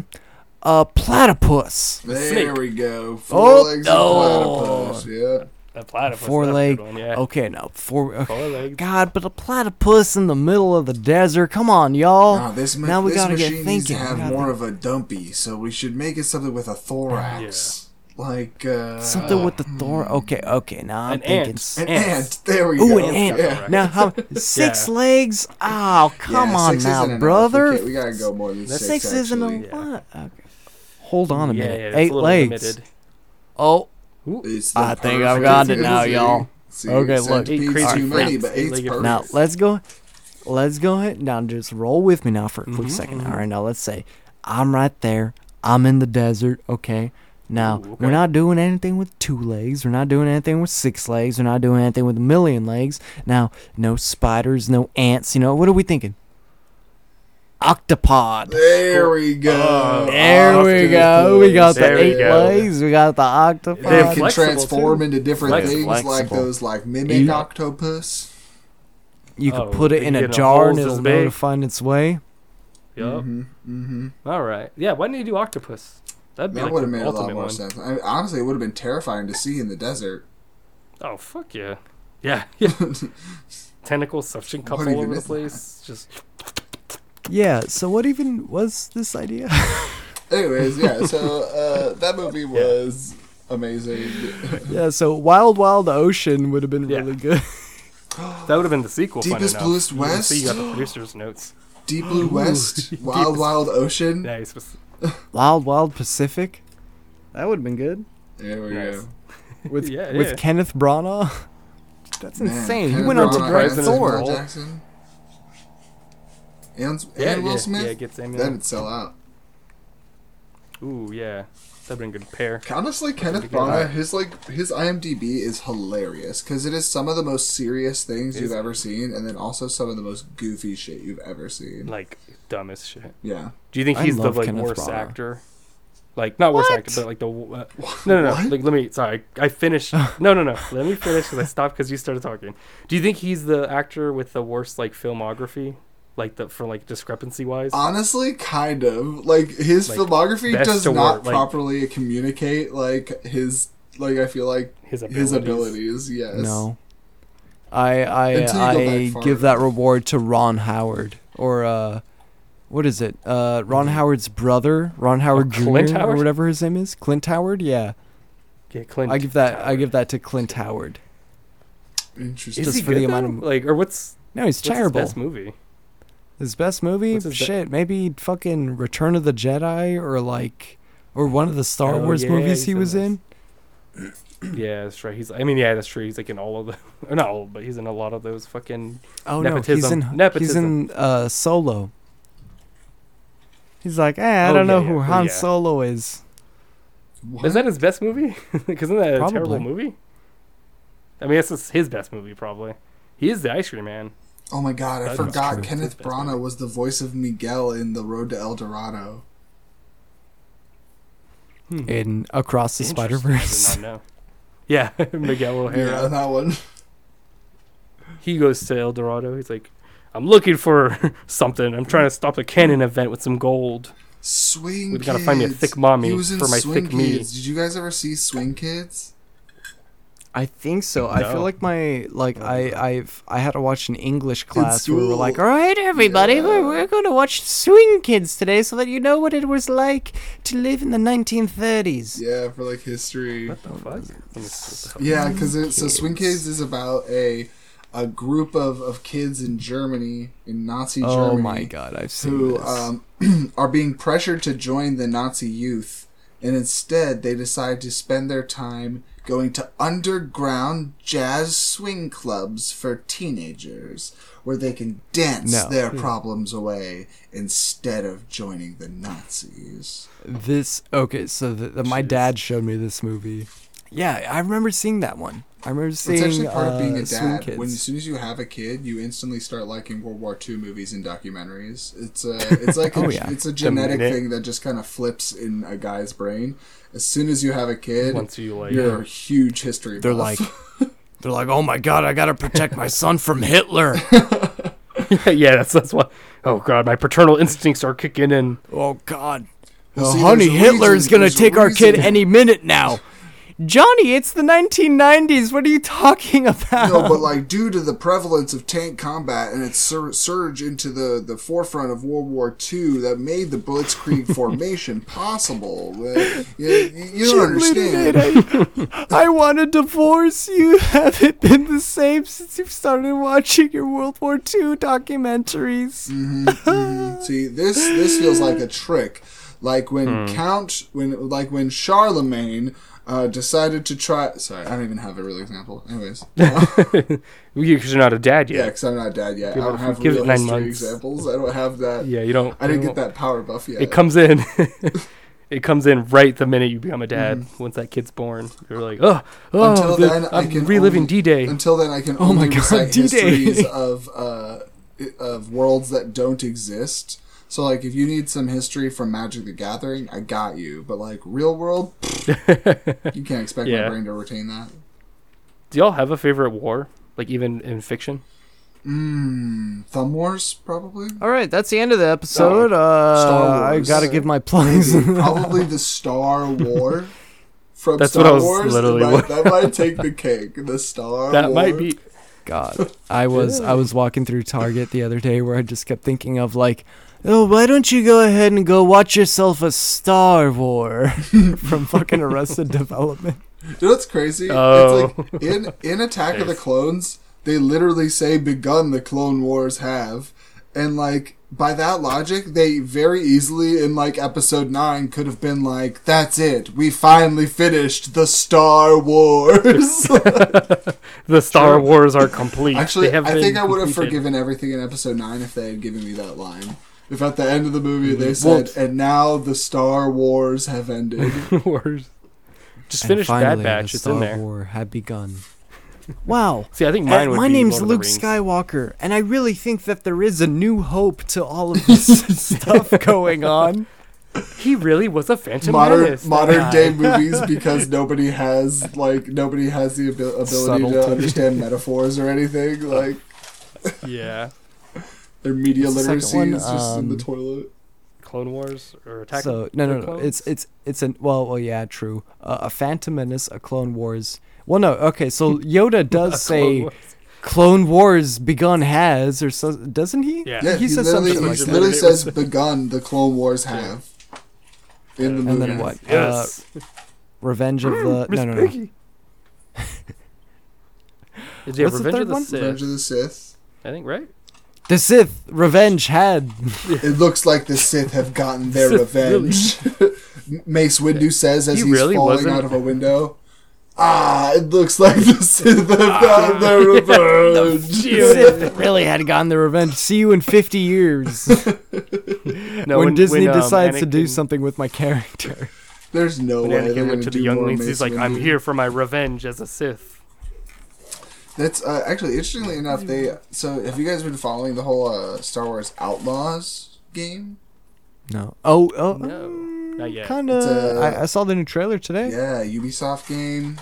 A platypus. There Snake. we go. Oh, 4 legs no. of platypus. Yeah. A platypus. Four that's a leg. good one, yeah. Okay, no, four. Okay. 4 legs. God, but a platypus in the middle of the desert. Come on, y'all. Nah, this now we this gotta get machine needs to thinking. have more of a dumpy, so we should make it something with a thorax. Like Something with the thor. Okay. Now I'm An thinking ant. an ants. ant. There we Ooh, go. an ant. Yeah. Now how 6 Yeah. legs? Oh, come Yeah, on 6 now, isn't enough. brother. We gotta go more than That's 6. 6 isn't a actually. Yeah. lot. Okay. Hold on a Yeah, minute. yeah, it's a 8 little legs. limited. Oh, It's the I think I've perfect got it thing. now, See? y'all. See, Okay, look. centipede's 8 crazy too many, freaks. but 8's Eight-legged perfect. now let's go ahead. Now just roll with me now for a quick second. mhm. All right, now let's say I'm right there. I'm in the desert. Okay. Now Ooh, okay. we're not doing anything with 2 legs. We're not doing anything with 6 legs. We're not doing anything with a million legs. Now, no spiders, no ants. What are we thinking? Octopod. There we go. There we go. We got the There we 8 go. legs. We got the octopod. They They're can flexible, transform too. into different Flexible. things, like Flexible. those mimic Yeah. octopus. You could Oh, put it they in can a get jar and holes it'll this know to big. find its way. Yup. Mm-hmm. All right. Yeah. Why didn't you do octopus? That'd be That like would have the made a lot ultimate more one. sense. Honestly, it would have been terrifying to see in the desert. Oh fuck yeah. Yeah. Yeah. Tentacles, suction cups What all even over the is that? place. Just Yeah, so what even was this idea? Anyways, yeah. So that movie was amazing. Yeah, so Wild Wild Ocean would have been Yeah. really good. that would have been the sequel. funny Deepest, enough. Bluest You can West? See, you got the producer's notes. Deep Blue West, Wild Deepest- Wild Ocean. Yeah, he's supposed Wild Wild Pacific? That would have been good. There we Nice. go. With Yeah, with yeah. Kenneth Branagh. That's Man, insane. He Kenneth went on to Branagh direct and Thor. Samuel Jackson. And Yeah, Will yeah, Smith. yeah, get Samuel. That'd sell out. Ooh, yeah. That'd been a good pair. Honestly, Kenneth good. Branagh, his IMDb is hilarious because it is some of the most serious things you've Is it? ever seen, and then also some of the most goofy shit you've ever seen. Like dumb as shit. Yeah. Do you think I he's the love like Kenneth worst Branagh. actor? Like not worst What? actor, but like the no. What? Like let me. Sorry, I finished. No. Let me finish because I stopped because you started talking. Do you think he's the actor with the worst like filmography, like for like discrepancy wise? Honestly, kind of. Like his Like, filmography best does to not worst, like- properly communicate his I feel like his his abilities. Yes. No. I Until you go back far give that enough. reward to Ron Howard or what is it? Ron Howard's brother, Ron Howard Jr. Clint or Howard? whatever his name is. Clint Howard? Yeah. Yeah, Clint. I give that Howard. to Clint Howard. Interesting. Is just he for good the amount though? of- Like or what's No, he's what's his terrible. best movie? His best movie? What's his be- Shit, maybe fucking Return of the Jedi or one of the Star Oh, Wars yeah, movies he's he in was those. in. Yeah, that's right. That's true. He's like in all of the, or not all, but he's in a lot of those fucking. Oh no, he's Nepotism. in Nepotism. Solo. He's like, I Oh, don't know yeah, who yeah. Han Yeah. Solo is. What? Is that his best movie? Because isn't that a terrible Probably. movie? I mean, that's his best movie probably. He is the Ice Cream Man. Oh my god, I That's forgot true. Kenneth His best Branagh movie. was the voice of Miguel in The Road to El Dorado. In Across the Interesting. Spider-Verse. I did not know. Yeah, Miguel O'Hara. Yeah, that one. He goes to El Dorado. He's like, I'm looking for something. I'm trying to stop a cannon event with some gold. Swing We Kids. gotta find me a thick mommy He was in for my Swing thick me. Kids. Did you guys ever see Swing Kids? I think so. I feel No. like I had to watch an English class where we were school. like, all right, everybody, Yeah. we're going to watch Swing Kids today so that you know what it was like to live in the 1930s. Yeah, for like history. What the fuck? Let me see what the hell- Yeah, because so Swing Kids is about a group of kids in Germany, in Nazi Germany. Oh my god, I've seen Who this. are being pressured to join the Nazi youth, and instead they decide to spend their time going to underground jazz swing clubs for teenagers, where they can dance No. their problems away instead of joining the Nazis. Okay, so my Jeez. dad showed me this movie. Yeah, I remember seeing that one. I remember seeing It's actually part of being a Swing dad. Kids. When as soon as you have a kid, you instantly start liking World War II movies and documentaries. It's like Oh, yeah. it's a genetic minute- thing that just kind of flips in a guy's brain. As soon as you have a kid, Once you like, you're a huge history They're buff. They're like, oh my god, I gotta protect my son from Hitler. yeah, that's what. Oh god, my paternal instincts are kicking in. Oh god. Well, Oh, see, honey, there's a Hitler's reason- gonna there's a take our kid reason. any minute now. Johnny, it's the 1990s. What are you talking about? No, but like due to the prevalence of tank combat and its surge into the forefront of World War II, that made the Blitzkrieg formation possible. You don't understand. I want a divorce. You haven't been the same since you started watching your World War II documentaries. See, this feels like a trick. Like when when Charlemagne decided to try. Sorry, I don't even have a real example. Anyways, Because you're not a dad yeah, yet. because I'm not dad yet. Give I don't it- have give it real 9 history months. examples. I don't have that. Yeah, you don't. I didn't you get don't- that power buff yet. It comes in. It comes in right the minute you become a dad. Once that kid's born, you're like, Until then, I I'm can reliving only- D-Day. Until then, I can Oh my only God, recite D-Day. histories of worlds that don't exist. So, like, if you need some history from Magic the Gathering, I got you. But, like, real world, you can't expect Yeah. my brain to retain that. Do y'all have a favorite war? Like even in fiction? Thumb Wars, probably. All right, that's the end of the episode. Star I Wars. gotta give my plugs. Probably the Star War from That's Star what I was Wars. literally- That might take the cake. The Star That War. might be. God, I was walking through Target the other day where I just kept thinking of like, oh, why don't you go ahead and go watch yourself a Star War from fucking Arrested Development. You know what's crazy? Oh. It's like in Attack of the Nice. Clones, they literally say begun the Clone Wars have. And like by that logic, they very easily in like episode 9 could have been like, that's it. We finally finished the Star Wars. The Star Wars are complete. Actually, They have I been think I would have completed. forgiven everything in episode 9 if they had given me that line. If at the end of the movie they Well, said, and now the Star Wars have ended. Wars. Just And finish Bad finally, Batch. the It's in Star there. War had begun. Wow. See, I think mine would My be name's Lord of the Luke Rings. Skywalker, and I really think that there is a new hope to all of this stuff going on. He really was a Phantom modern Menace. that modern guy. day movies because nobody has the ability to Subtlety. understand metaphors or anything. Like Yeah. their media What's the literacy second one? is just in the toilet. Clone Wars or Attack So of no, the no, no. Clones? It's an well, yeah, true. A Phantom Menace, a Clone Wars. Well, no, okay. So Yoda A does Clone say Wars. Clone Wars begun has, or so, doesn't he? Yeah. Yeah, he says literally, something like he that. literally It says was- begun the Clone Wars have in the movie. And then what? Yes. Revenge of the Miss no, no, no. Piggy. Did you have What's the Revenge third of the one? Sith? Revenge of the Sith. I think, right? The Sith Revenge had. It looks like the Sith have gotten their Sith really- revenge. Mace Windu says as He he's really falling wasn't- out of a window. It looks like the Sith have gotten their revenge. The Sith really had gotten their revenge. See you in 50 years. No, when Disney when, decides to do Anakin- something with my character. There's no When way they're Anakin gonna went to the do more younglings, Mace he's like, "I'm Windu. here for my revenge as a Sith." That's actually interestingly enough. So have you guys been following the whole Star Wars Outlaws game? No. No, not yet. Kind It's of. a- I saw the new trailer today. Yeah, Ubisoft game.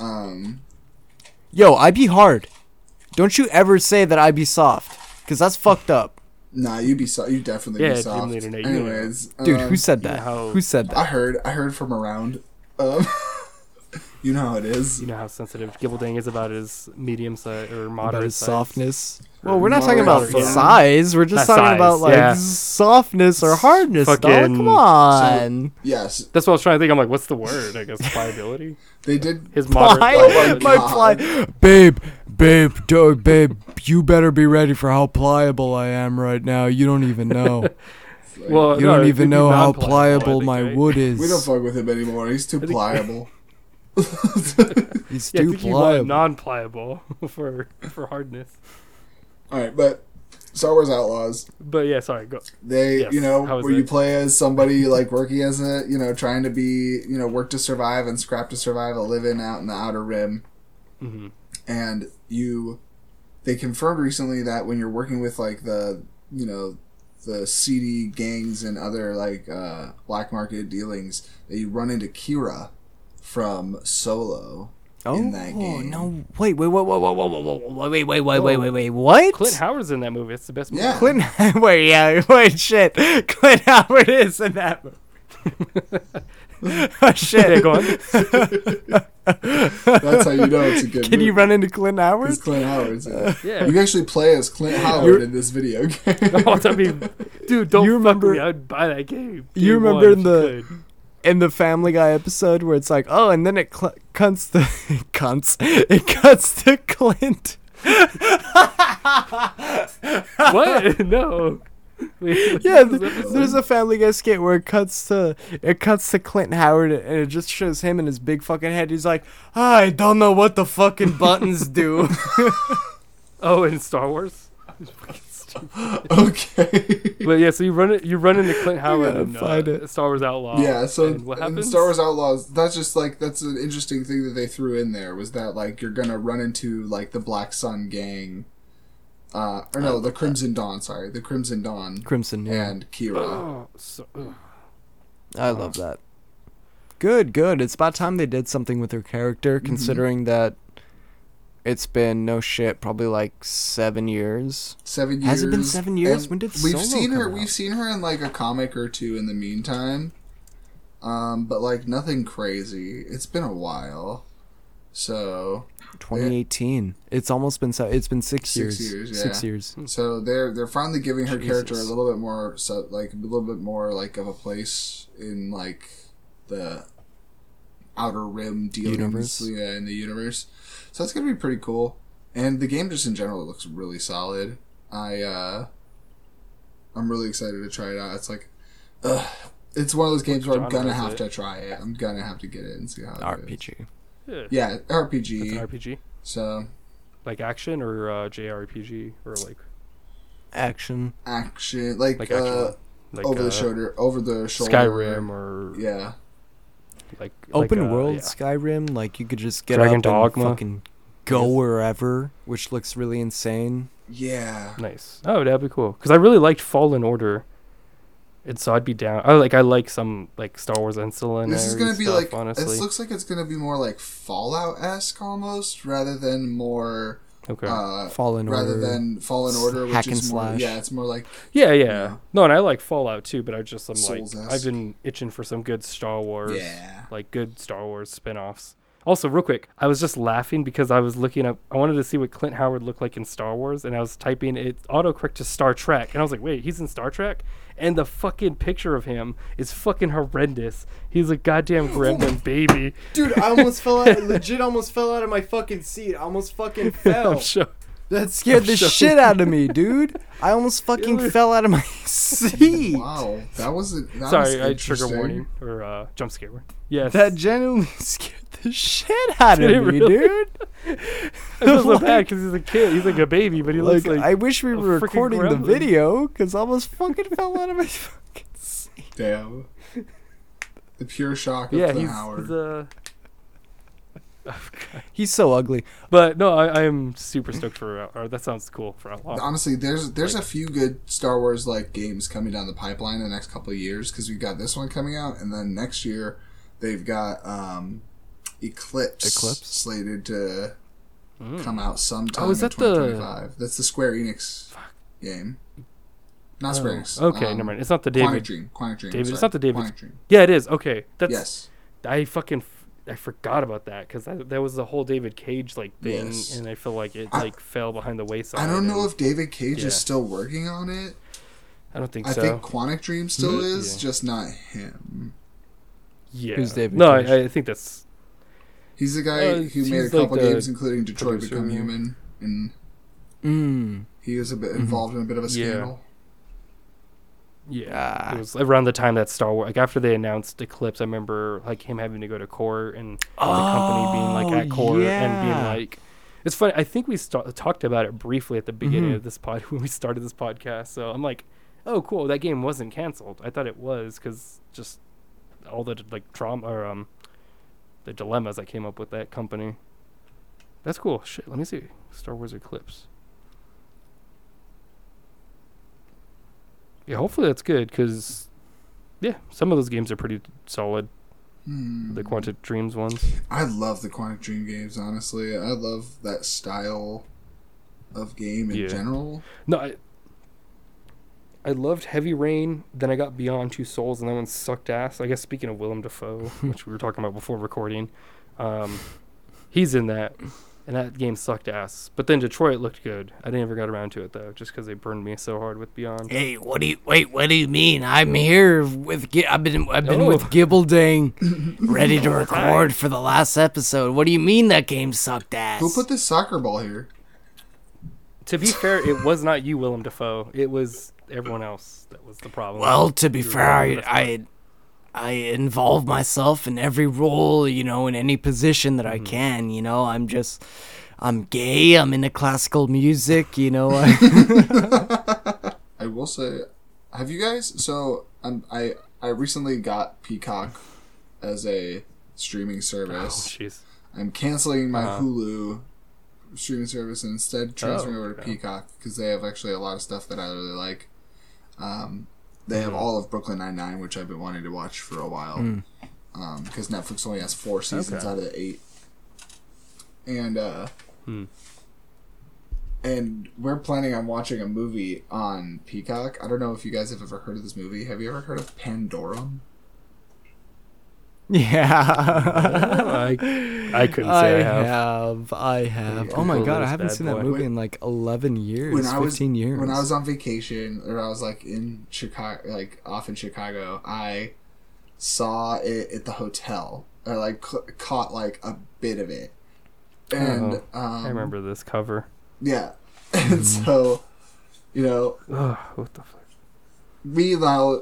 Yo, I be hard. Don't you ever say that I be soft, because that's fucked up. Nah, Ubisoft. You definitely Yeah, Ubisoft. Team Leader, you know. Anyways, Dude, who said you know that? how- Who said I that? heard from around. You know how it is. You know how sensitive Gibbelding is about his medium size or moderate About his size. softness. Well, we're not talking Moderate, about yeah. size. We're just Not talking size, about like yeah. softness or hardness. Dog. Fucking- Come on. Yes, That's what I was trying to think. I'm like, what's the word? I guess pliability. they did. His moderate. Why? Oh my My God. babe, you better be ready for how pliable I am right now. You don't even know. Well, You no, don't it'd even be know how non-pliable, I pliable think, my right? wood is. We don't fuck with him anymore. He's too think- pliable. He's Yeah, I too think you want pliable. non-pliable for hardness. All right, but Star Wars Outlaws. But yeah, sorry. Go. They, Yes, you know, how is where you it? play as somebody like working as a, you know, trying to be, you know, work to survive and scrap to survive a living out in the Outer Rim. Mm-hmm. And they confirmed recently that when you're working with like the, you know, the seedy gangs and other like black market dealings, that you run into Kira from Solo in that game. no! Wait! Wait! What? Clint Howard's in that movie. It's the best movie. Yeah. Wait! Shit! Clint Howard is in that movie. Oh, shit. Yeah, go on. That's how you know it's a good Can you movie. run into Clint Howard? It's Clint Howard's in it. Yeah. You can actually play as Clint Howard You're- in this video game. Oh, I mean, dude, don't You fuck remember- with me. I'd buy that game. You Day remember one in if the- you could. In the Family Guy episode where it's like, oh, and then it cuts to it cuts to Clint. What? No. Wait, Yeah, what was this episode? there's a Family Guy skit where it cuts to Clint Howard and it just shows him and his big fucking head. He's like, I don't know what the fucking buttons do. Oh, in Star Wars. Okay. But yeah, so you run into Clint Howard gotta in find it. Star Wars Outlaw. Yeah, so and what in happens? Star Wars Outlaws, that's an interesting thing that they threw in there, was that like you're gonna run into like the Black Sun gang, the Crimson Dawn. Sorry, the Crimson Dawn Crimson, yeah. and Kira. Oh, I love that. Good. It's about time they did something with her character, considering that it's been no shit, probably like 7 years. 7 years. Has it been 7 years? And When did we've Solo seen her? come out? We've seen her in like a comic or two in the meantime, but like nothing crazy. It's been a while, so 2018. It's almost been it's been 6 years. 6 years, yeah. 6 years. So they're finally giving her character a Jesus. little bit more, of a place in like the Outer Rim dealings, Universe. yeah, in the universe. So that's gonna be pretty cool. And the game just in general looks really solid. I'm really excited to try it out. It's like, it's one of those games where I'm genre gonna is have it? to try it. I'm gonna have to get it and see how it is. RPG. yeah. Yeah, It's RPG. an RPG, So like action or JRPG or like action, action, like like over the shoulder, Skyrim or Yeah. like Open world yeah. Skyrim, like you could just get Dragon up Dogma. and fucking go wherever, which looks really insane. Yeah. Nice. Oh, that'd be cool. Because I really liked Fallen Order, and so I'd be down. I like some like Star Wars ancillary This is gonna be stuff, like, honestly. it looks like it's gonna be more like Fallout-esque almost, rather than more, Okay. Fallen rather Order. than Fallen Order, which Hack and is more, slash. yeah, it's more like, yeah. yeah. No, and I like Fallout too, but I'm like Souls-esque. I've been itching for some good Star Wars. yeah. Like good Star Wars spin-offs. Also, real quick, I was just laughing because I was looking up. I wanted to see what Clint Howard looked like in Star Wars, and I was typing it autocorrect to Star Trek, and I was like, "Wait, he's in Star Trek?" And the fucking picture of him is fucking horrendous. He's a goddamn gremlin baby. Dude, I almost fell out. Legit, almost fell out of my fucking seat. I almost fucking fell. I'm sure. That scared the showing- shit out of me, dude. I almost fucking Really? fell out of my seat. Wow, that was Sorry, I trigger interesting. warning or jump scare warning. Yes. That genuinely scared the shit out Did it of me, really? dude. I feel so bad because he's a kid. He's like a baby, but he looks like. I wish we a were freaking recording the gremlin. video because I almost fucking fell out of my fucking seat. Damn. The pure shock of yeah, Clint he's Howard. He's so ugly. But no, I am super stoked for. Or that sounds cool for Outlaw. Honestly, there's a few good Star Wars like games coming down the pipeline in the next couple of years, because we've got this one coming out, and then next year they've got Eclipse slated to come out sometime Oh, is in that the- 2025. That's the Square Enix game. Not Square Enix. Okay, never mind. It's not the David. Quantic Dream. David, sorry. it's not the David. Quantic Dream. Yeah, it is. Okay, that's. Yes. I forgot about that because that was the whole David Cage like thing, Yes. and I feel like it like fell behind the wayside. I don't know and if David Cage yeah. is still working on it. I don't think I so. think Quantic Dream still is, Yeah. just not him. Yeah. Who's David No, Cage? I think that's. He's the guy who he's made a like couple the games, including Detroit producer, Become yeah. Human, and he was a bit Mm-hmm. involved in a bit of a Yeah. scandal. Yeah, it was around the time that Star Wars, like after they announced Eclipse, I remember like him having to go to court and the company being like at court and being yeah. like, it's funny. I think we talked about it briefly at the beginning Mhm. of this pod when we started this podcast. So I'm like, oh, cool, that game wasn't canceled. I thought it was because just all the like drama or the dilemmas that came up with that company. That's cool. Shit, let me see. Star Wars Eclipse. Yeah, hopefully that's good because, yeah, some of those games are pretty solid. The Quantic Dreams ones. I love the Quantic Dream games, honestly. I love that style of game in Yeah. general. No, I loved Heavy Rain. Then I got Beyond Two Souls, and that one sucked ass. I guess speaking of Willem Dafoe, which we were talking about before recording, he's in that, and that game sucked ass. But then Detroit looked good. I never got around to it though, just because they burned me so hard with Beyond. Hey, what do you mean? I'm here with I've been with Gibbelding, ready to record for the last episode. What do you mean that game sucked ass? Who put this soccer ball here? To be fair, it was not you, Willem Dafoe. It was everyone else that was the problem. Well, to be You were fair, wrong. I involve myself in every role, you know, in any position that I can, you know. I'm gay, I'm into classical music, you know. I will say, have you guys? So I recently got Peacock as a streaming Oh, service. jeez. I'm canceling my Hulu streaming service and instead transferring over to okay. Peacock because they have actually a lot of stuff that I really like. They have all of Brooklyn Nine-Nine, which I've been wanting to watch for a while. Because Netflix only has 4 seasons Okay. out of the 8. And we're planning on watching a movie on Peacock. I don't know if you guys have ever heard of this movie. Have you ever heard of Pandorum? Yeah. I couldn't say I have. I have. Yeah. Oh my Google god, I this haven't bad seen that boy. movie in like 11 years, 15 years. When I was on vacation, or I was like in Chicago, like off in Chicago, I saw it at the hotel. I like caught like a bit of it, and I remember this cover. Yeah, and so, you know, Ugh, what the fuck? meanwhile,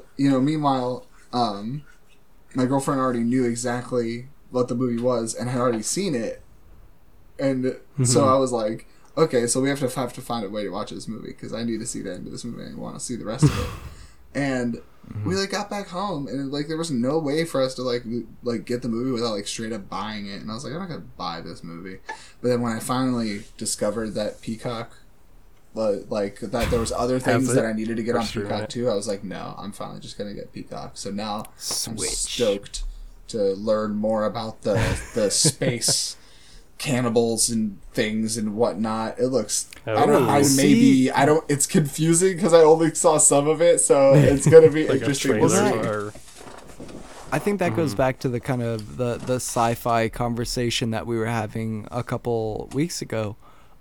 my girlfriend already knew exactly what the movie was and had already seen it, and so I was like, okay, so we have to find a way to watch this movie because I need to see the end of this movie and want to see the rest of it. And we like got back home and like there was no way for us to like get the movie without like straight up buying it. And I was like, I'm not gonna buy this movie. But then when I finally discovered that Peacock, like that there was other things it? that I needed to get For on sure, Peacock right? too, I was like, no, I'm finally just gonna get Peacock. So now I'm Switch. stoked to learn more about the space cannibals and things and whatnot. It looks I don't Oh. it's confusing because I only saw some of it, so it's gonna be Like a interesting to trailer see. or I think that goes back to the kind of the sci-fi conversation that we were having a couple weeks ago.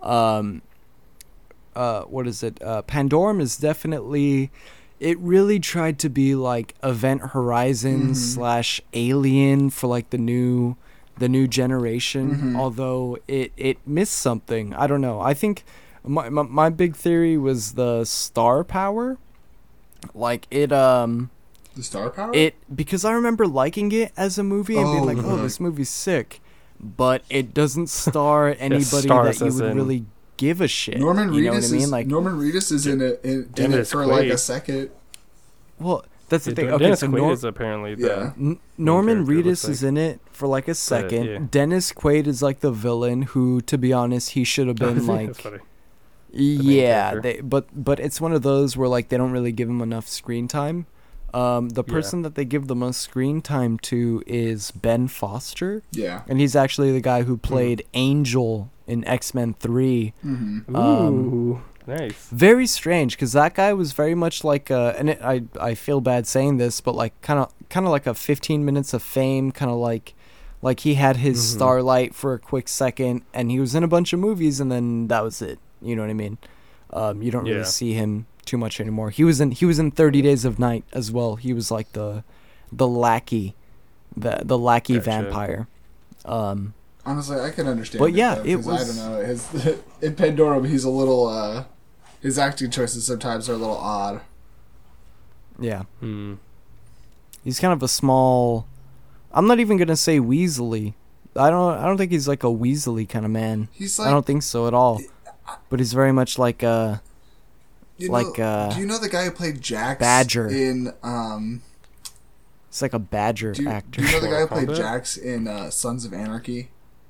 What is it? Pandorum is definitely. It really tried to be like Event Horizon / Alien for like the new generation. Although it missed something. I don't know. I think my big theory was the star power. Like it The star power? because I remember liking it as a movie and being like, oh, the- this movie's sick, but it doesn't star anybody stars that you as would in- really give a shit. Norman you know Reedus what I mean? is Like, Norman Reedus is in it Dennis for like Quaid. a second. well, that's the thing. Okay, Dennis so Quaid is apparently Yeah. Norman character, it looks Reedus is in it for like a second. yeah. Dennis Quaid is like the villain who, to be honest, he should have been That's like. funny. Yeah, character. but it's one of those where like they don't really give him enough screen time. The person that they give the most screen time to is Ben Foster, Yeah. and he's actually the guy who played Angel in X-Men 3. Mm-hmm. Ooh, nice. Very strange because that guy was very much like I feel bad saying this, but like kind of like a 15 minutes of fame, kind of like he had his starlight for a quick second, and he was in a bunch of movies, and then that was it. You know what I mean? You don't really Yeah. see him too much anymore. He was in 30 Days of Night as well. He was like the lackey, the lackey Gotcha. vampire. Honestly, I can understand. But yeah, though, it 'cause was- I don't know. His in Pandorum, he's a little. His acting choices sometimes are a little odd. Yeah. Hmm. He's kind of a small. I'm not even gonna say Weasley. I don't think he's like a Weasley kind of man. He's I like. don't think so at all. But he's very much like you like, know, do you know the guy who played Jax Badger. in it's like a badger Do actor. you know the guy who played Kombat? Jax in Sons of Anarchy?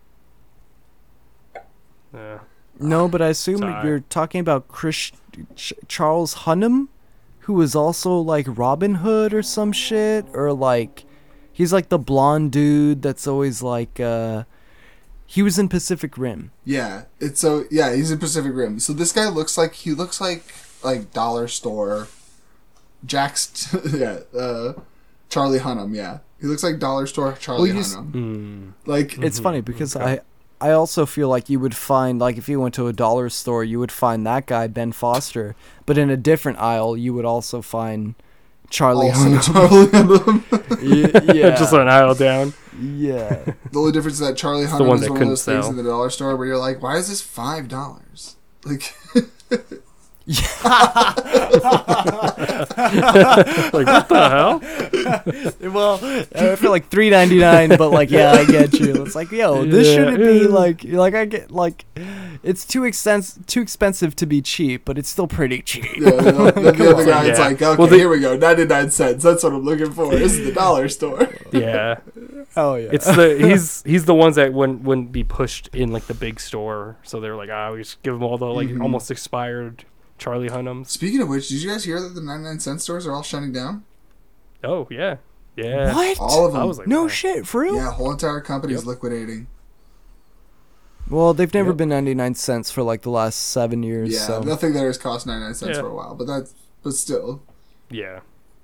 Yeah. No, but I assume Sorry. you're talking about Charles Hunnam, who was also like Robin Hood or some shit, or like he's like the blonde dude that's always like he was in Pacific Rim. Yeah, he's in Pacific Rim. So this guy looks like dollar store, Jack's Charlie Hunnam. Yeah, he looks like dollar store Charlie Hunnam. Like It's funny because I also feel like you would find, like, if you went to a dollar store, you would find that guy, Ben Foster, but in a different aisle, you would also find Charlie also Hunnam. Charlie Hunnam. Yeah. Just an aisle down. Yeah. The only difference is that Charlie the Hunnam one is that one of couldn't those things sell. in the dollar store where you're like, why is this $5? Like, Like, what the hell? Well, I feel like $3.99, but like, yeah, I get you. It's like, yo, this Yeah. shouldn't be like I get like, it's too expensive to be cheap, but it's still pretty cheap. yeah, the other guy, it's Yeah. like, okay, Well, here we go, 99 cents. That's what I'm looking for. This is the dollar store. Yeah. Oh yeah. It's he's the ones that wouldn't be pushed in like the big store. So they're like, we just give them all the like almost expired Charlie Hunnams. Speaking of which, did you guys hear that the 99-cent stores are all shutting down? Oh yeah, yeah. What? All of them. I was like, No wow. shit, for real? Yeah, whole entire company's liquidating. Well, they've never Yep. been 99 cents for like the last 7 years. Yeah, so nothing there has cost 99 cents Yeah. for a while, but still. Yeah.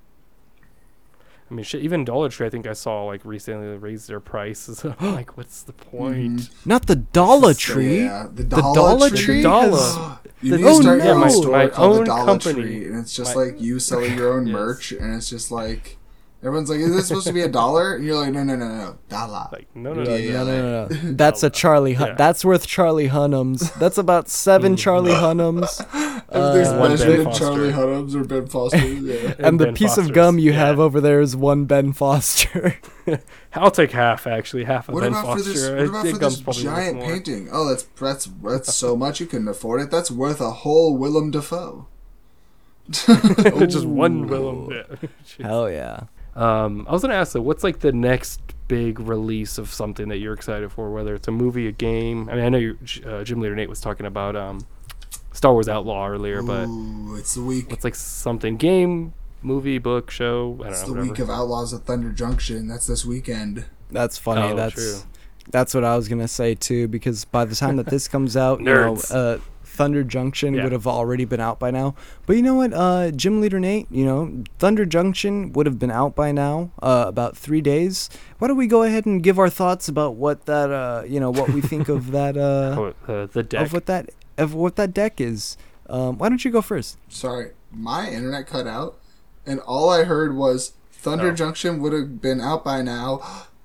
I mean, shit, even Dollar Tree, I think I saw like recently raise their prices. I'm like, what's the point? not the Dollar So, Tree. yeah, the The Dollar, Dollar Tree. Tree Dollar. has- You The- need to oh, start your no. own store My called the own Dollar company. Tree, and it's just My- like you selling your own Yes. merch, and it's just like everyone's like, "Is this supposed to be $1?" And you're like, "No, dollar." Like, no. No, no. That's a Charlie. Yeah. That's worth Charlie Hunnams. That's about 7 Charlie Hunnams. Everything's One measured Ben in Foster. Charlie Hunnams or Ben Foster. Yeah. And the Ben piece of Foster's, gum you yeah. have over there is 1 Ben Foster. I'll take half actually, half of What Ben about for Foster. this? I What about think for this gum's probably worth giant more. painting? Oh, that's so much you couldn't afford it. That's worth a whole Willem Dafoe. Just one Willem. Yeah. Hell yeah. I was gonna ask though, what's like the next big release of something that you're excited for? Whether it's a movie, a game. I mean, I know Gym Leader Nate was talking about Star Wars Outlaw earlier, but Ooh, it's the week. what's like something game, movie, book, show? I don't It's know. the Whatever. week of Outlaws of Thunder Junction. That's this weekend. That's funny. Oh, true. That's what I was gonna say too. Because by the time that this comes out, you know, Nerds. Thunder Junction Yeah. would have already been out by now. But you know what, Gym Leader Nate, you know, Thunder Junction would have been out by now, about 3 days. Why don't we go ahead and give our thoughts about what that, you know, what we think of that, The deck. of what that deck is. Why don't you go first? Sorry, my internet cut out, and all I heard was Thunder Oh. Junction would have been out by now.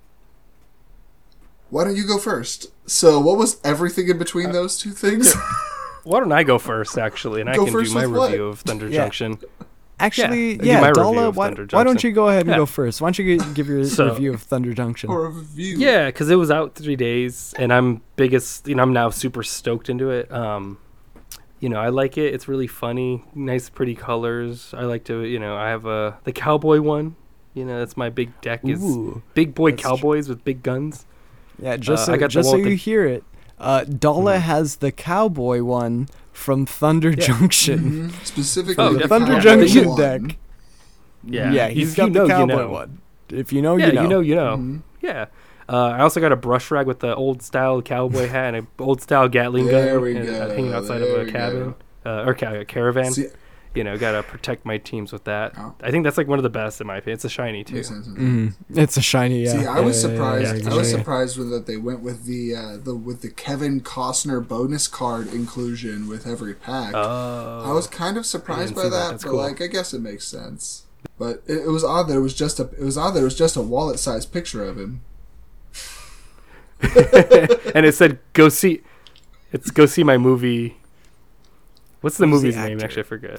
Why don't you go first? So, what was everything in between those two things? Why don't I go first actually, and I Go can do first my with what? review of Thunder Yeah. Junction. Actually, give yeah, my review Dala, of why Thunder don't Junction. you go ahead and Yeah. go first? Why don't you give your So- review of Thunder Junction? Or a review? Yeah, because it was out 3 days, and I'm now super stoked into it. You know, I like it. It's really funny, nice, pretty colors. I like to, you know, I have the cowboy one. You know, that's my big deck is Ooh. big boy That's cowboys with big guns. Yeah, just I so, got the just so one with you the- hear it, Dala has the cowboy one from Thunder Junction. Mhm. Specifically, Oh, the yeah, Thunder yeah. Junction one. deck. Yeah, He's If got you the know, you cowboy know. one. If you know, Yeah, you know. you know. Mhm. Yeah. I also got a brush rag with the old style cowboy hat and a old style Gatling There gun we and, go, hanging outside there of a we cabin caravan. See, You know, gotta protect my teams with that. Oh. I think that's like one of the best in my opinion. It's a shiny too. makes sense. It's a shiny. Yeah. See, I was Yeah, yeah, surprised. yeah, yeah, I was yeah. surprised with that they went with the Kevin Costner bonus card inclusion with every pack. Oh. I was kind of surprised didn't by see that, that. That's but cool. like I guess it makes sense. But it was odd that it was just a wallet sized picture of him. And it said go see my movie. What's the Who's the movie's name? actor? Actually, I forget.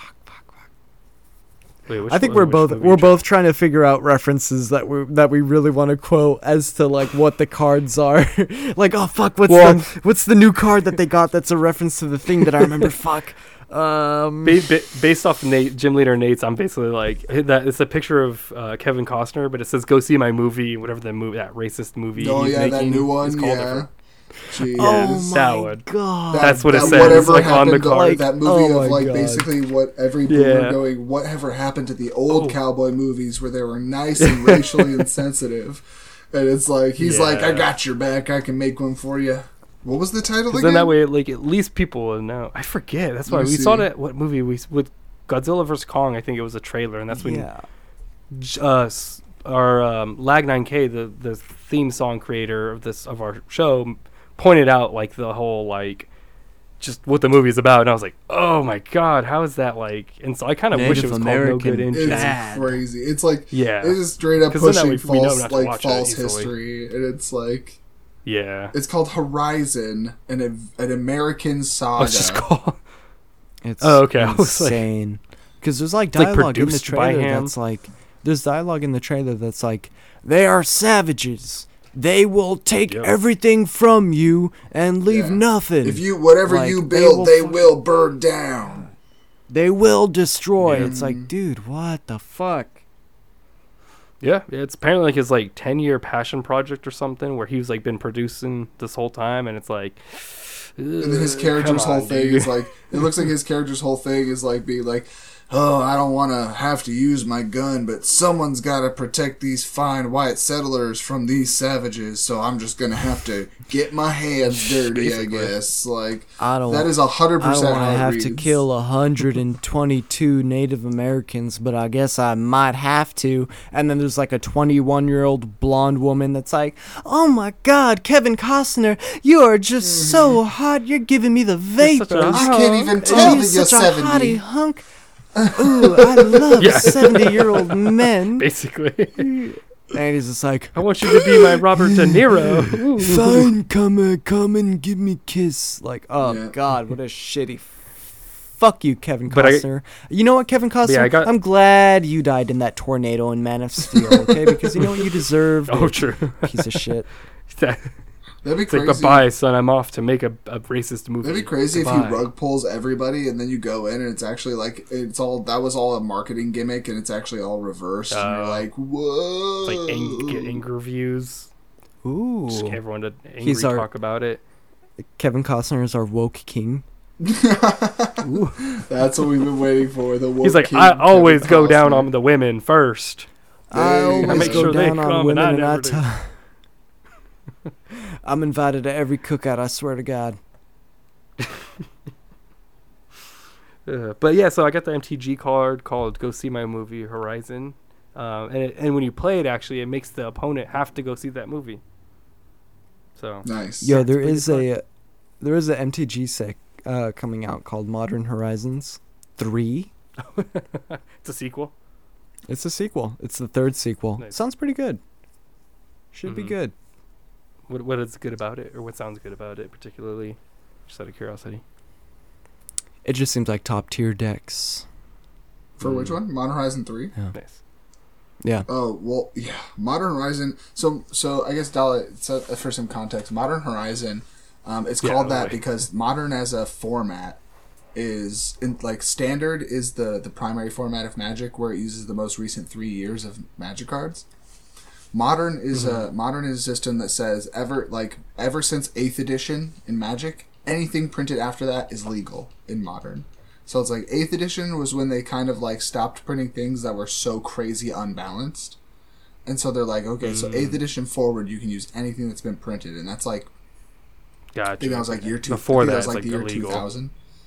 Wait, which I think one- we're which both movie? trying to figure out references that we really want to quote as to like what the cards are. Like, oh fuck, what's the new card that they got that's a reference to the thing that I remember? Fuck. Based off Gym Leader Nate's, I'm basically like that. It's a picture of Kevin Costner, but it says "Go see my movie," whatever that racist movie. Oh he's yeah, that making new is one. called. Yeah. Jeez. Oh that my one. god. That's what it that says, Whatever like, on the happened to, card. that movie Oh of my like God. basically what every boomer Yeah. going, whatever happened to the old Oh. cowboy movies where they were nice and racially insensitive, and it's like he's like, I Yeah. got your back, I can make one for you. What was the title Because again? then that way, like at least people will know. I forget. That's why Let we me saw see. that. What movie with Godzilla vs Kong. I think it was a trailer, and that's when Yeah. our Lag9K, the theme song creator of our show, pointed out like the whole like just what the movie is about, and I was like, oh my god, how is that like? And so I kind of wish it Native was called No Good American. Engine. It's Bad. crazy. It's like Yeah, it is straight up 'Cause then that pushing we know false not to like watch it false easily. history, and it's like yeah. it's called Horizon, an American saga. What's just called? It's Oh, okay, I was like- insane. Because there's like like dialogue in the produced by trailer him. that's like, there's dialogue in the trailer that's like, they are savages. They will take Yep. everything from you and leave Yeah. nothing. If you whatever Like, you they build, will they fuck- will burn down. They will destroy. Yeah. It's like, dude, what the fuck? Yeah, it's apparently like his like 10-year passion project or something, where he's like been producing this whole time, and it's like, And then his "Ugh, character's come whole on, thing dude." is like, it looks like his character's whole thing is like being like, oh, I don't want to have to use my gun, but someone's got to protect these fine white settlers from these savages, so I'm just going to have to get my hands dirty, I Basically. guess. Like, I don't. that is 100% I don't want how to it have to reads. kill 122 Native Americans, but I guess I might have to. And then there's like a 21-year-old blonde woman that's like, "Oh my God, Kevin Costner, you are just so hot. You're giving me the vapors. such a I can't even Oh, tell you're that you're such a 70. hottie hunk. Ooh, I love Yeah. 70-year-old men." Basically, And he's just like, I want you to be my Robert De Niro. Ooh. "Fine, come and give me kiss." Like, oh Yeah. God, what a shitty. Fuck you, Kevin But I- Costner. You know what, Kevin Costner? I I'm glad you died in that tornado in Man of Steel. Okay, because you know what you deserve. Oh, true. Piece of shit. That'd be It's like, crazy. bye-bye, son. I'm off to make a racist movie. That'd be crazy if Goodbye. he rug pulls everybody and then you go in and it's actually like that was all a marketing gimmick and it's actually all reversed and you're like, whoa. It's like get anger views. Ooh, Just get everyone to angry He's our- talk about it. Kevin Costner is our woke king. That's what we've been waiting for. The woke He's like, king, I always Kevin go down Costner. on the women first. I Dang. always Make go sure they down come on and women, I and I never do. tell. I'm invited to every cookout. I swear to God. But yeah, so I got the MTG card called "Go See My Movie Horizon," and when you play it, actually, it makes the opponent have to go see that movie. So Nice. Yo, there pretty is a MTG set coming out called Modern Horizons 3. it's a sequel. It's a sequel. It's the third sequel. Nice. Sounds pretty good. Should be Mhm. good. What is good about it, or what sounds good about it, particularly? Just out of curiosity. It just seems like top tier decks. For which one? Modern Horizon 3? Nice. Yeah. Oh, well, yeah. Modern Horizon. So I guess, Dala, for some context, Modern Horizon, it's Yeah, called no that way. because Modern as a format is, Standard is the primary format of Magic where it uses the most recent 3 years of Magic cards. Modern is a system that says ever since 8th edition in Magic, anything printed after that is legal in Modern. So it's like 8th edition was when they kind of like stopped printing things that were so crazy unbalanced. And so they're like, okay, so 8th edition forward, you can use anything that's been printed. And that's like, Gotcha. I think that was like year two. Before I think that, was it's like the year illegal. 2000.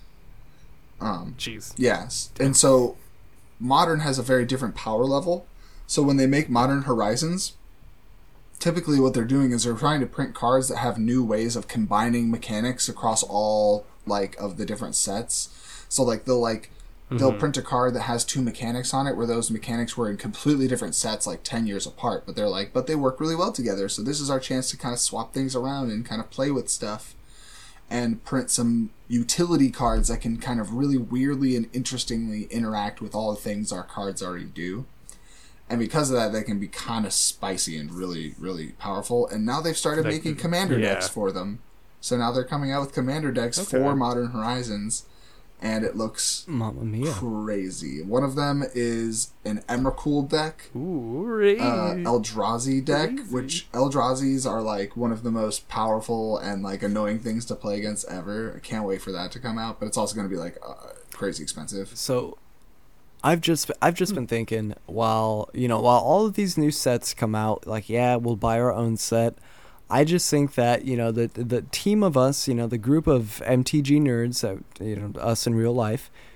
Jeez. Yes. And so Modern has a very different power level. So when they make Modern Horizons, typically what they're doing is they're trying to print cards that have new ways of combining mechanics across all like of the different sets. So like they'll print a card that has 2 mechanics on it where those mechanics were in completely different sets like 10 years apart, but they're like, but they work really well together. So this is our chance to kind of swap things around and kind of play with stuff and print some utility cards that can kind of really weirdly and interestingly interact with all the things our cards already do. And because of that, they can be kind of spicy and really, really powerful. And now they've started making commander decks for them. So now they're coming out with commander decks for Modern Horizons. And it looks Mamma mia. crazy. One of them is an Emrakul deck. Ooh, crazy. Eldrazi deck, Crazy. which Eldrazi's are like one of the most powerful and like annoying things to play against ever. I can't wait for that to come out, but it's also going to be like crazy expensive. So I've just been thinking while all of these new sets come out, like, yeah, we'll buy our own set. I just think that, the team of us, the group of MTG nerds, us in real life,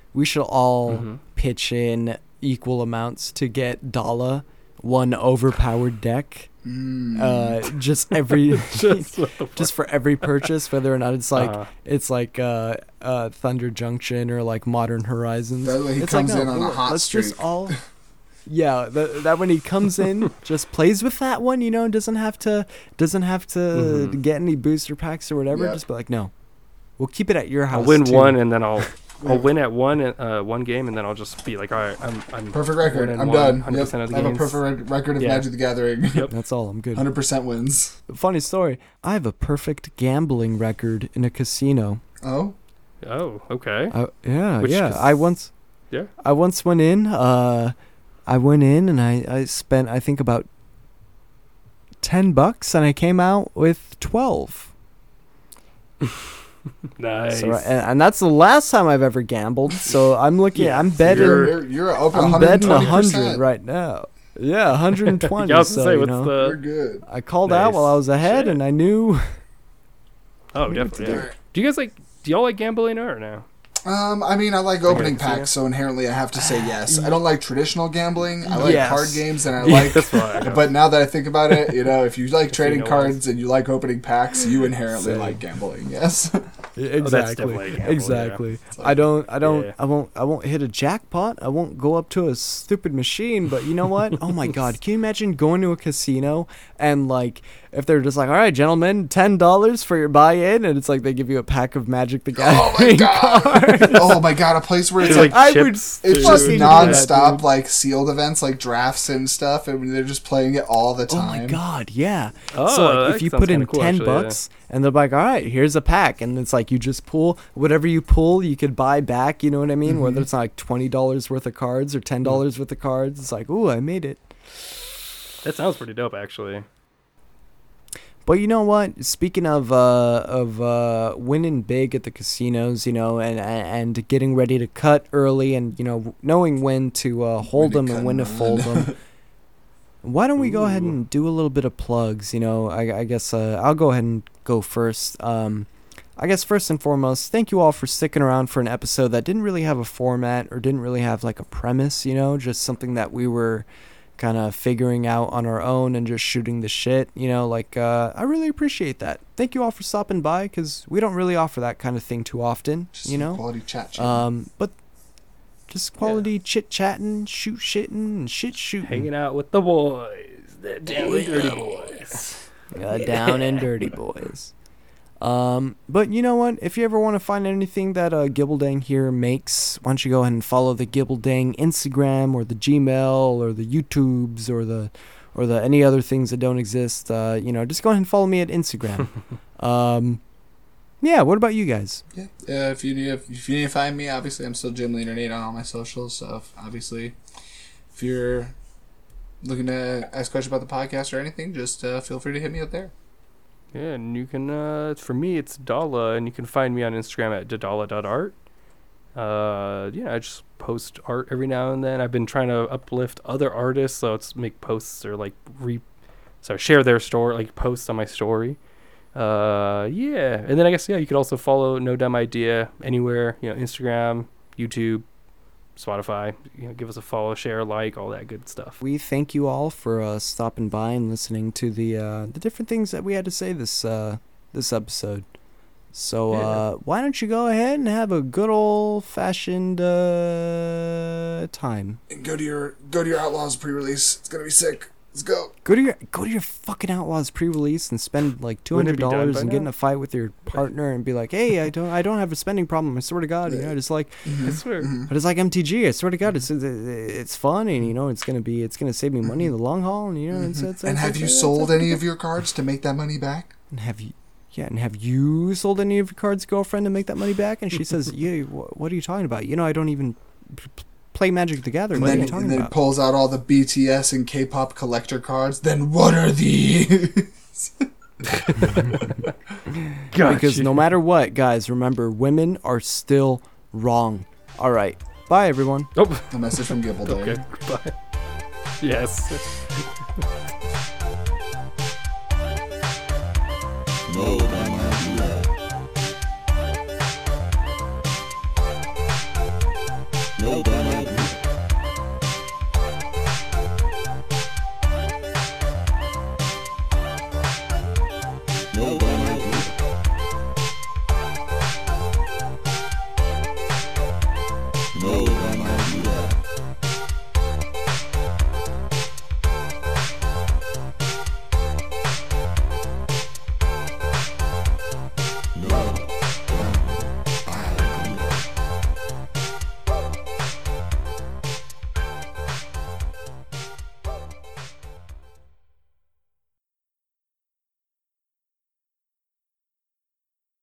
we should all Mm-hmm. pitch in equal amounts to get Dala one overpowered deck. Just every Just what the fuck? just for every purchase, whether or not it's like Uh-huh. Thunder Junction or like Modern Horizons. That way he It's comes like, in on a hot let's streak. just all. Yeah, that when he comes in, just plays with that one. You know, doesn't have to Mhm. get any booster packs or whatever. Yeah. Just be like, no, we'll keep it at your house. I'll win too. one, and then I'll win at one game, and then I'll just be like, all right, I'm Perfect record. 1-1, I'm done. 100% Yep. of the I have a games. perfect record of Yeah. Magic the Gathering. Yep. That's all. I'm good. 100% wins. Funny story. I have a perfect gambling record in a casino. Oh? Oh, okay. Yeah, Which yeah. cas- Yeah. I once went in. I went in and I spent I think about $10, and I came out with 12. Nice. So, and that's the last time I've ever gambled. So I'm looking. Yeah, I'm so betting. You're open I'm 120%. betting 100 right now. Yeah, 120. Yeah, I was gonna so, say, you what's know, You're the? good. I called out Nice. while I was ahead, Shit. and I knew. Oh, Maybe to definitely. do Yeah. it. Do you guys like? Do y'all like gambling or no? I mean, I like opening casino? packs, so inherently I have to say yes. I don't like traditional gambling. I like Yes. card games, and I like. That's why. I know. But now that I think about it, you know, if you like trading Casino-wise. cards and you like opening packs, you inherently Same. like gambling. Yes. Exactly. definitely a gamble, Exactly. yeah. I don't. Yeah. I won't hit a jackpot. I won't go up to a stupid machine. But you know what? Oh my God! Can you imagine going to a casino and like if they're just like, all right, gentlemen, $10 for your buy-in, and it's like they give you a pack of Magic the Oh my Gathering god! cards. Oh my god! A place where it's It's like, like I would chips. it's too. just fucking non-stop dude. like sealed events, like drafts and stuff, and they're just playing it all the Oh time. my God! Yeah. Oh, So like, that if you sounds put in kinda cool, 10 actually, yeah. bucks, and they're like, all right, here's a pack, and it's like you just pull whatever you pull, you could buy back. You know what I mean? Whether it's like $20 worth of cards or $10 worth of cards, it's like, ooh, I made it. That sounds pretty dope, actually. But you know what? Speaking of winning big at the casinos, you know, and getting ready to cut early, and you know, knowing when to hold When them to and cut when to and fold run. them. Why don't we go ahead Ooh. and do a little bit of plugs? You know, I guess I'll go ahead and go first. I guess first and foremost, thank you all for sticking around for an episode that didn't really have a format or didn't really have like a premise, you know, just something that we were kind of figuring out on our own and just shooting the shit, you know, like I really appreciate that. Thank you all for stopping by because we don't really offer that kind of thing too often, Just you know. quality chat. But just quality chit chatting, shoot shitting, and shit shooting. Hanging out with the boys, the down and dirty boys. Down and dirty boys. But you know what? If you ever want to find anything that Gibbeldang here makes, why don't you go ahead and follow the Gibbeldang Instagram or the Gmail or the YouTubes or the any other things that don't exist. You know, just go ahead and follow me at Instagram. Yeah. What about you guys? Yeah. If you need to find me, obviously I'm still Jim Leaner8 on all my socials. So obviously, if you're looking to ask questions about the podcast or anything, just feel free to hit me up there. Yeah, and you can, for me, it's Dala, and you can find me on Instagram at dadala.art. Yeah, I just post art every now and then. I've been trying to uplift other artists, so it's make posts or like share their story, like posts on my story. Yeah, and then I guess, yeah, you could also follow No Dumb Idea anywhere, you know, Instagram, YouTube, Spotify. You know, give us a follow, share, like, all that good stuff. We thank you all for stopping by and listening to the different things that we had to say this episode. So Yeah. why don't you go ahead and have a good old fashioned time? And go to your Outlaws pre-release. It's gonna be sick. Let's go. Go to your fucking Outlaws pre-release and spend like Wouldn't it be done $200 by and get in now? a fight with your partner and be like, hey, I don't have a spending problem. I swear to God, you know, just like. I swear. But it's like MTG. I swear to God, it's fun, and you know it's gonna save me money in the long haul, and you know it's And have you sold any of your cards to make that money back? And have you sold any of your cards, girlfriend, to make that money back? And she says, yeah. What are you talking about? You know, I don't even play Magic the Gathering. What are you And talking then about? pulls out all the BTS and K-pop collector cards. Then what are these? Because no matter what, guys, remember, women are still wrong. All right, bye everyone. Oh, A message from Gibbeldang. okay. Bye. Yes. No dumb idea. No Dumb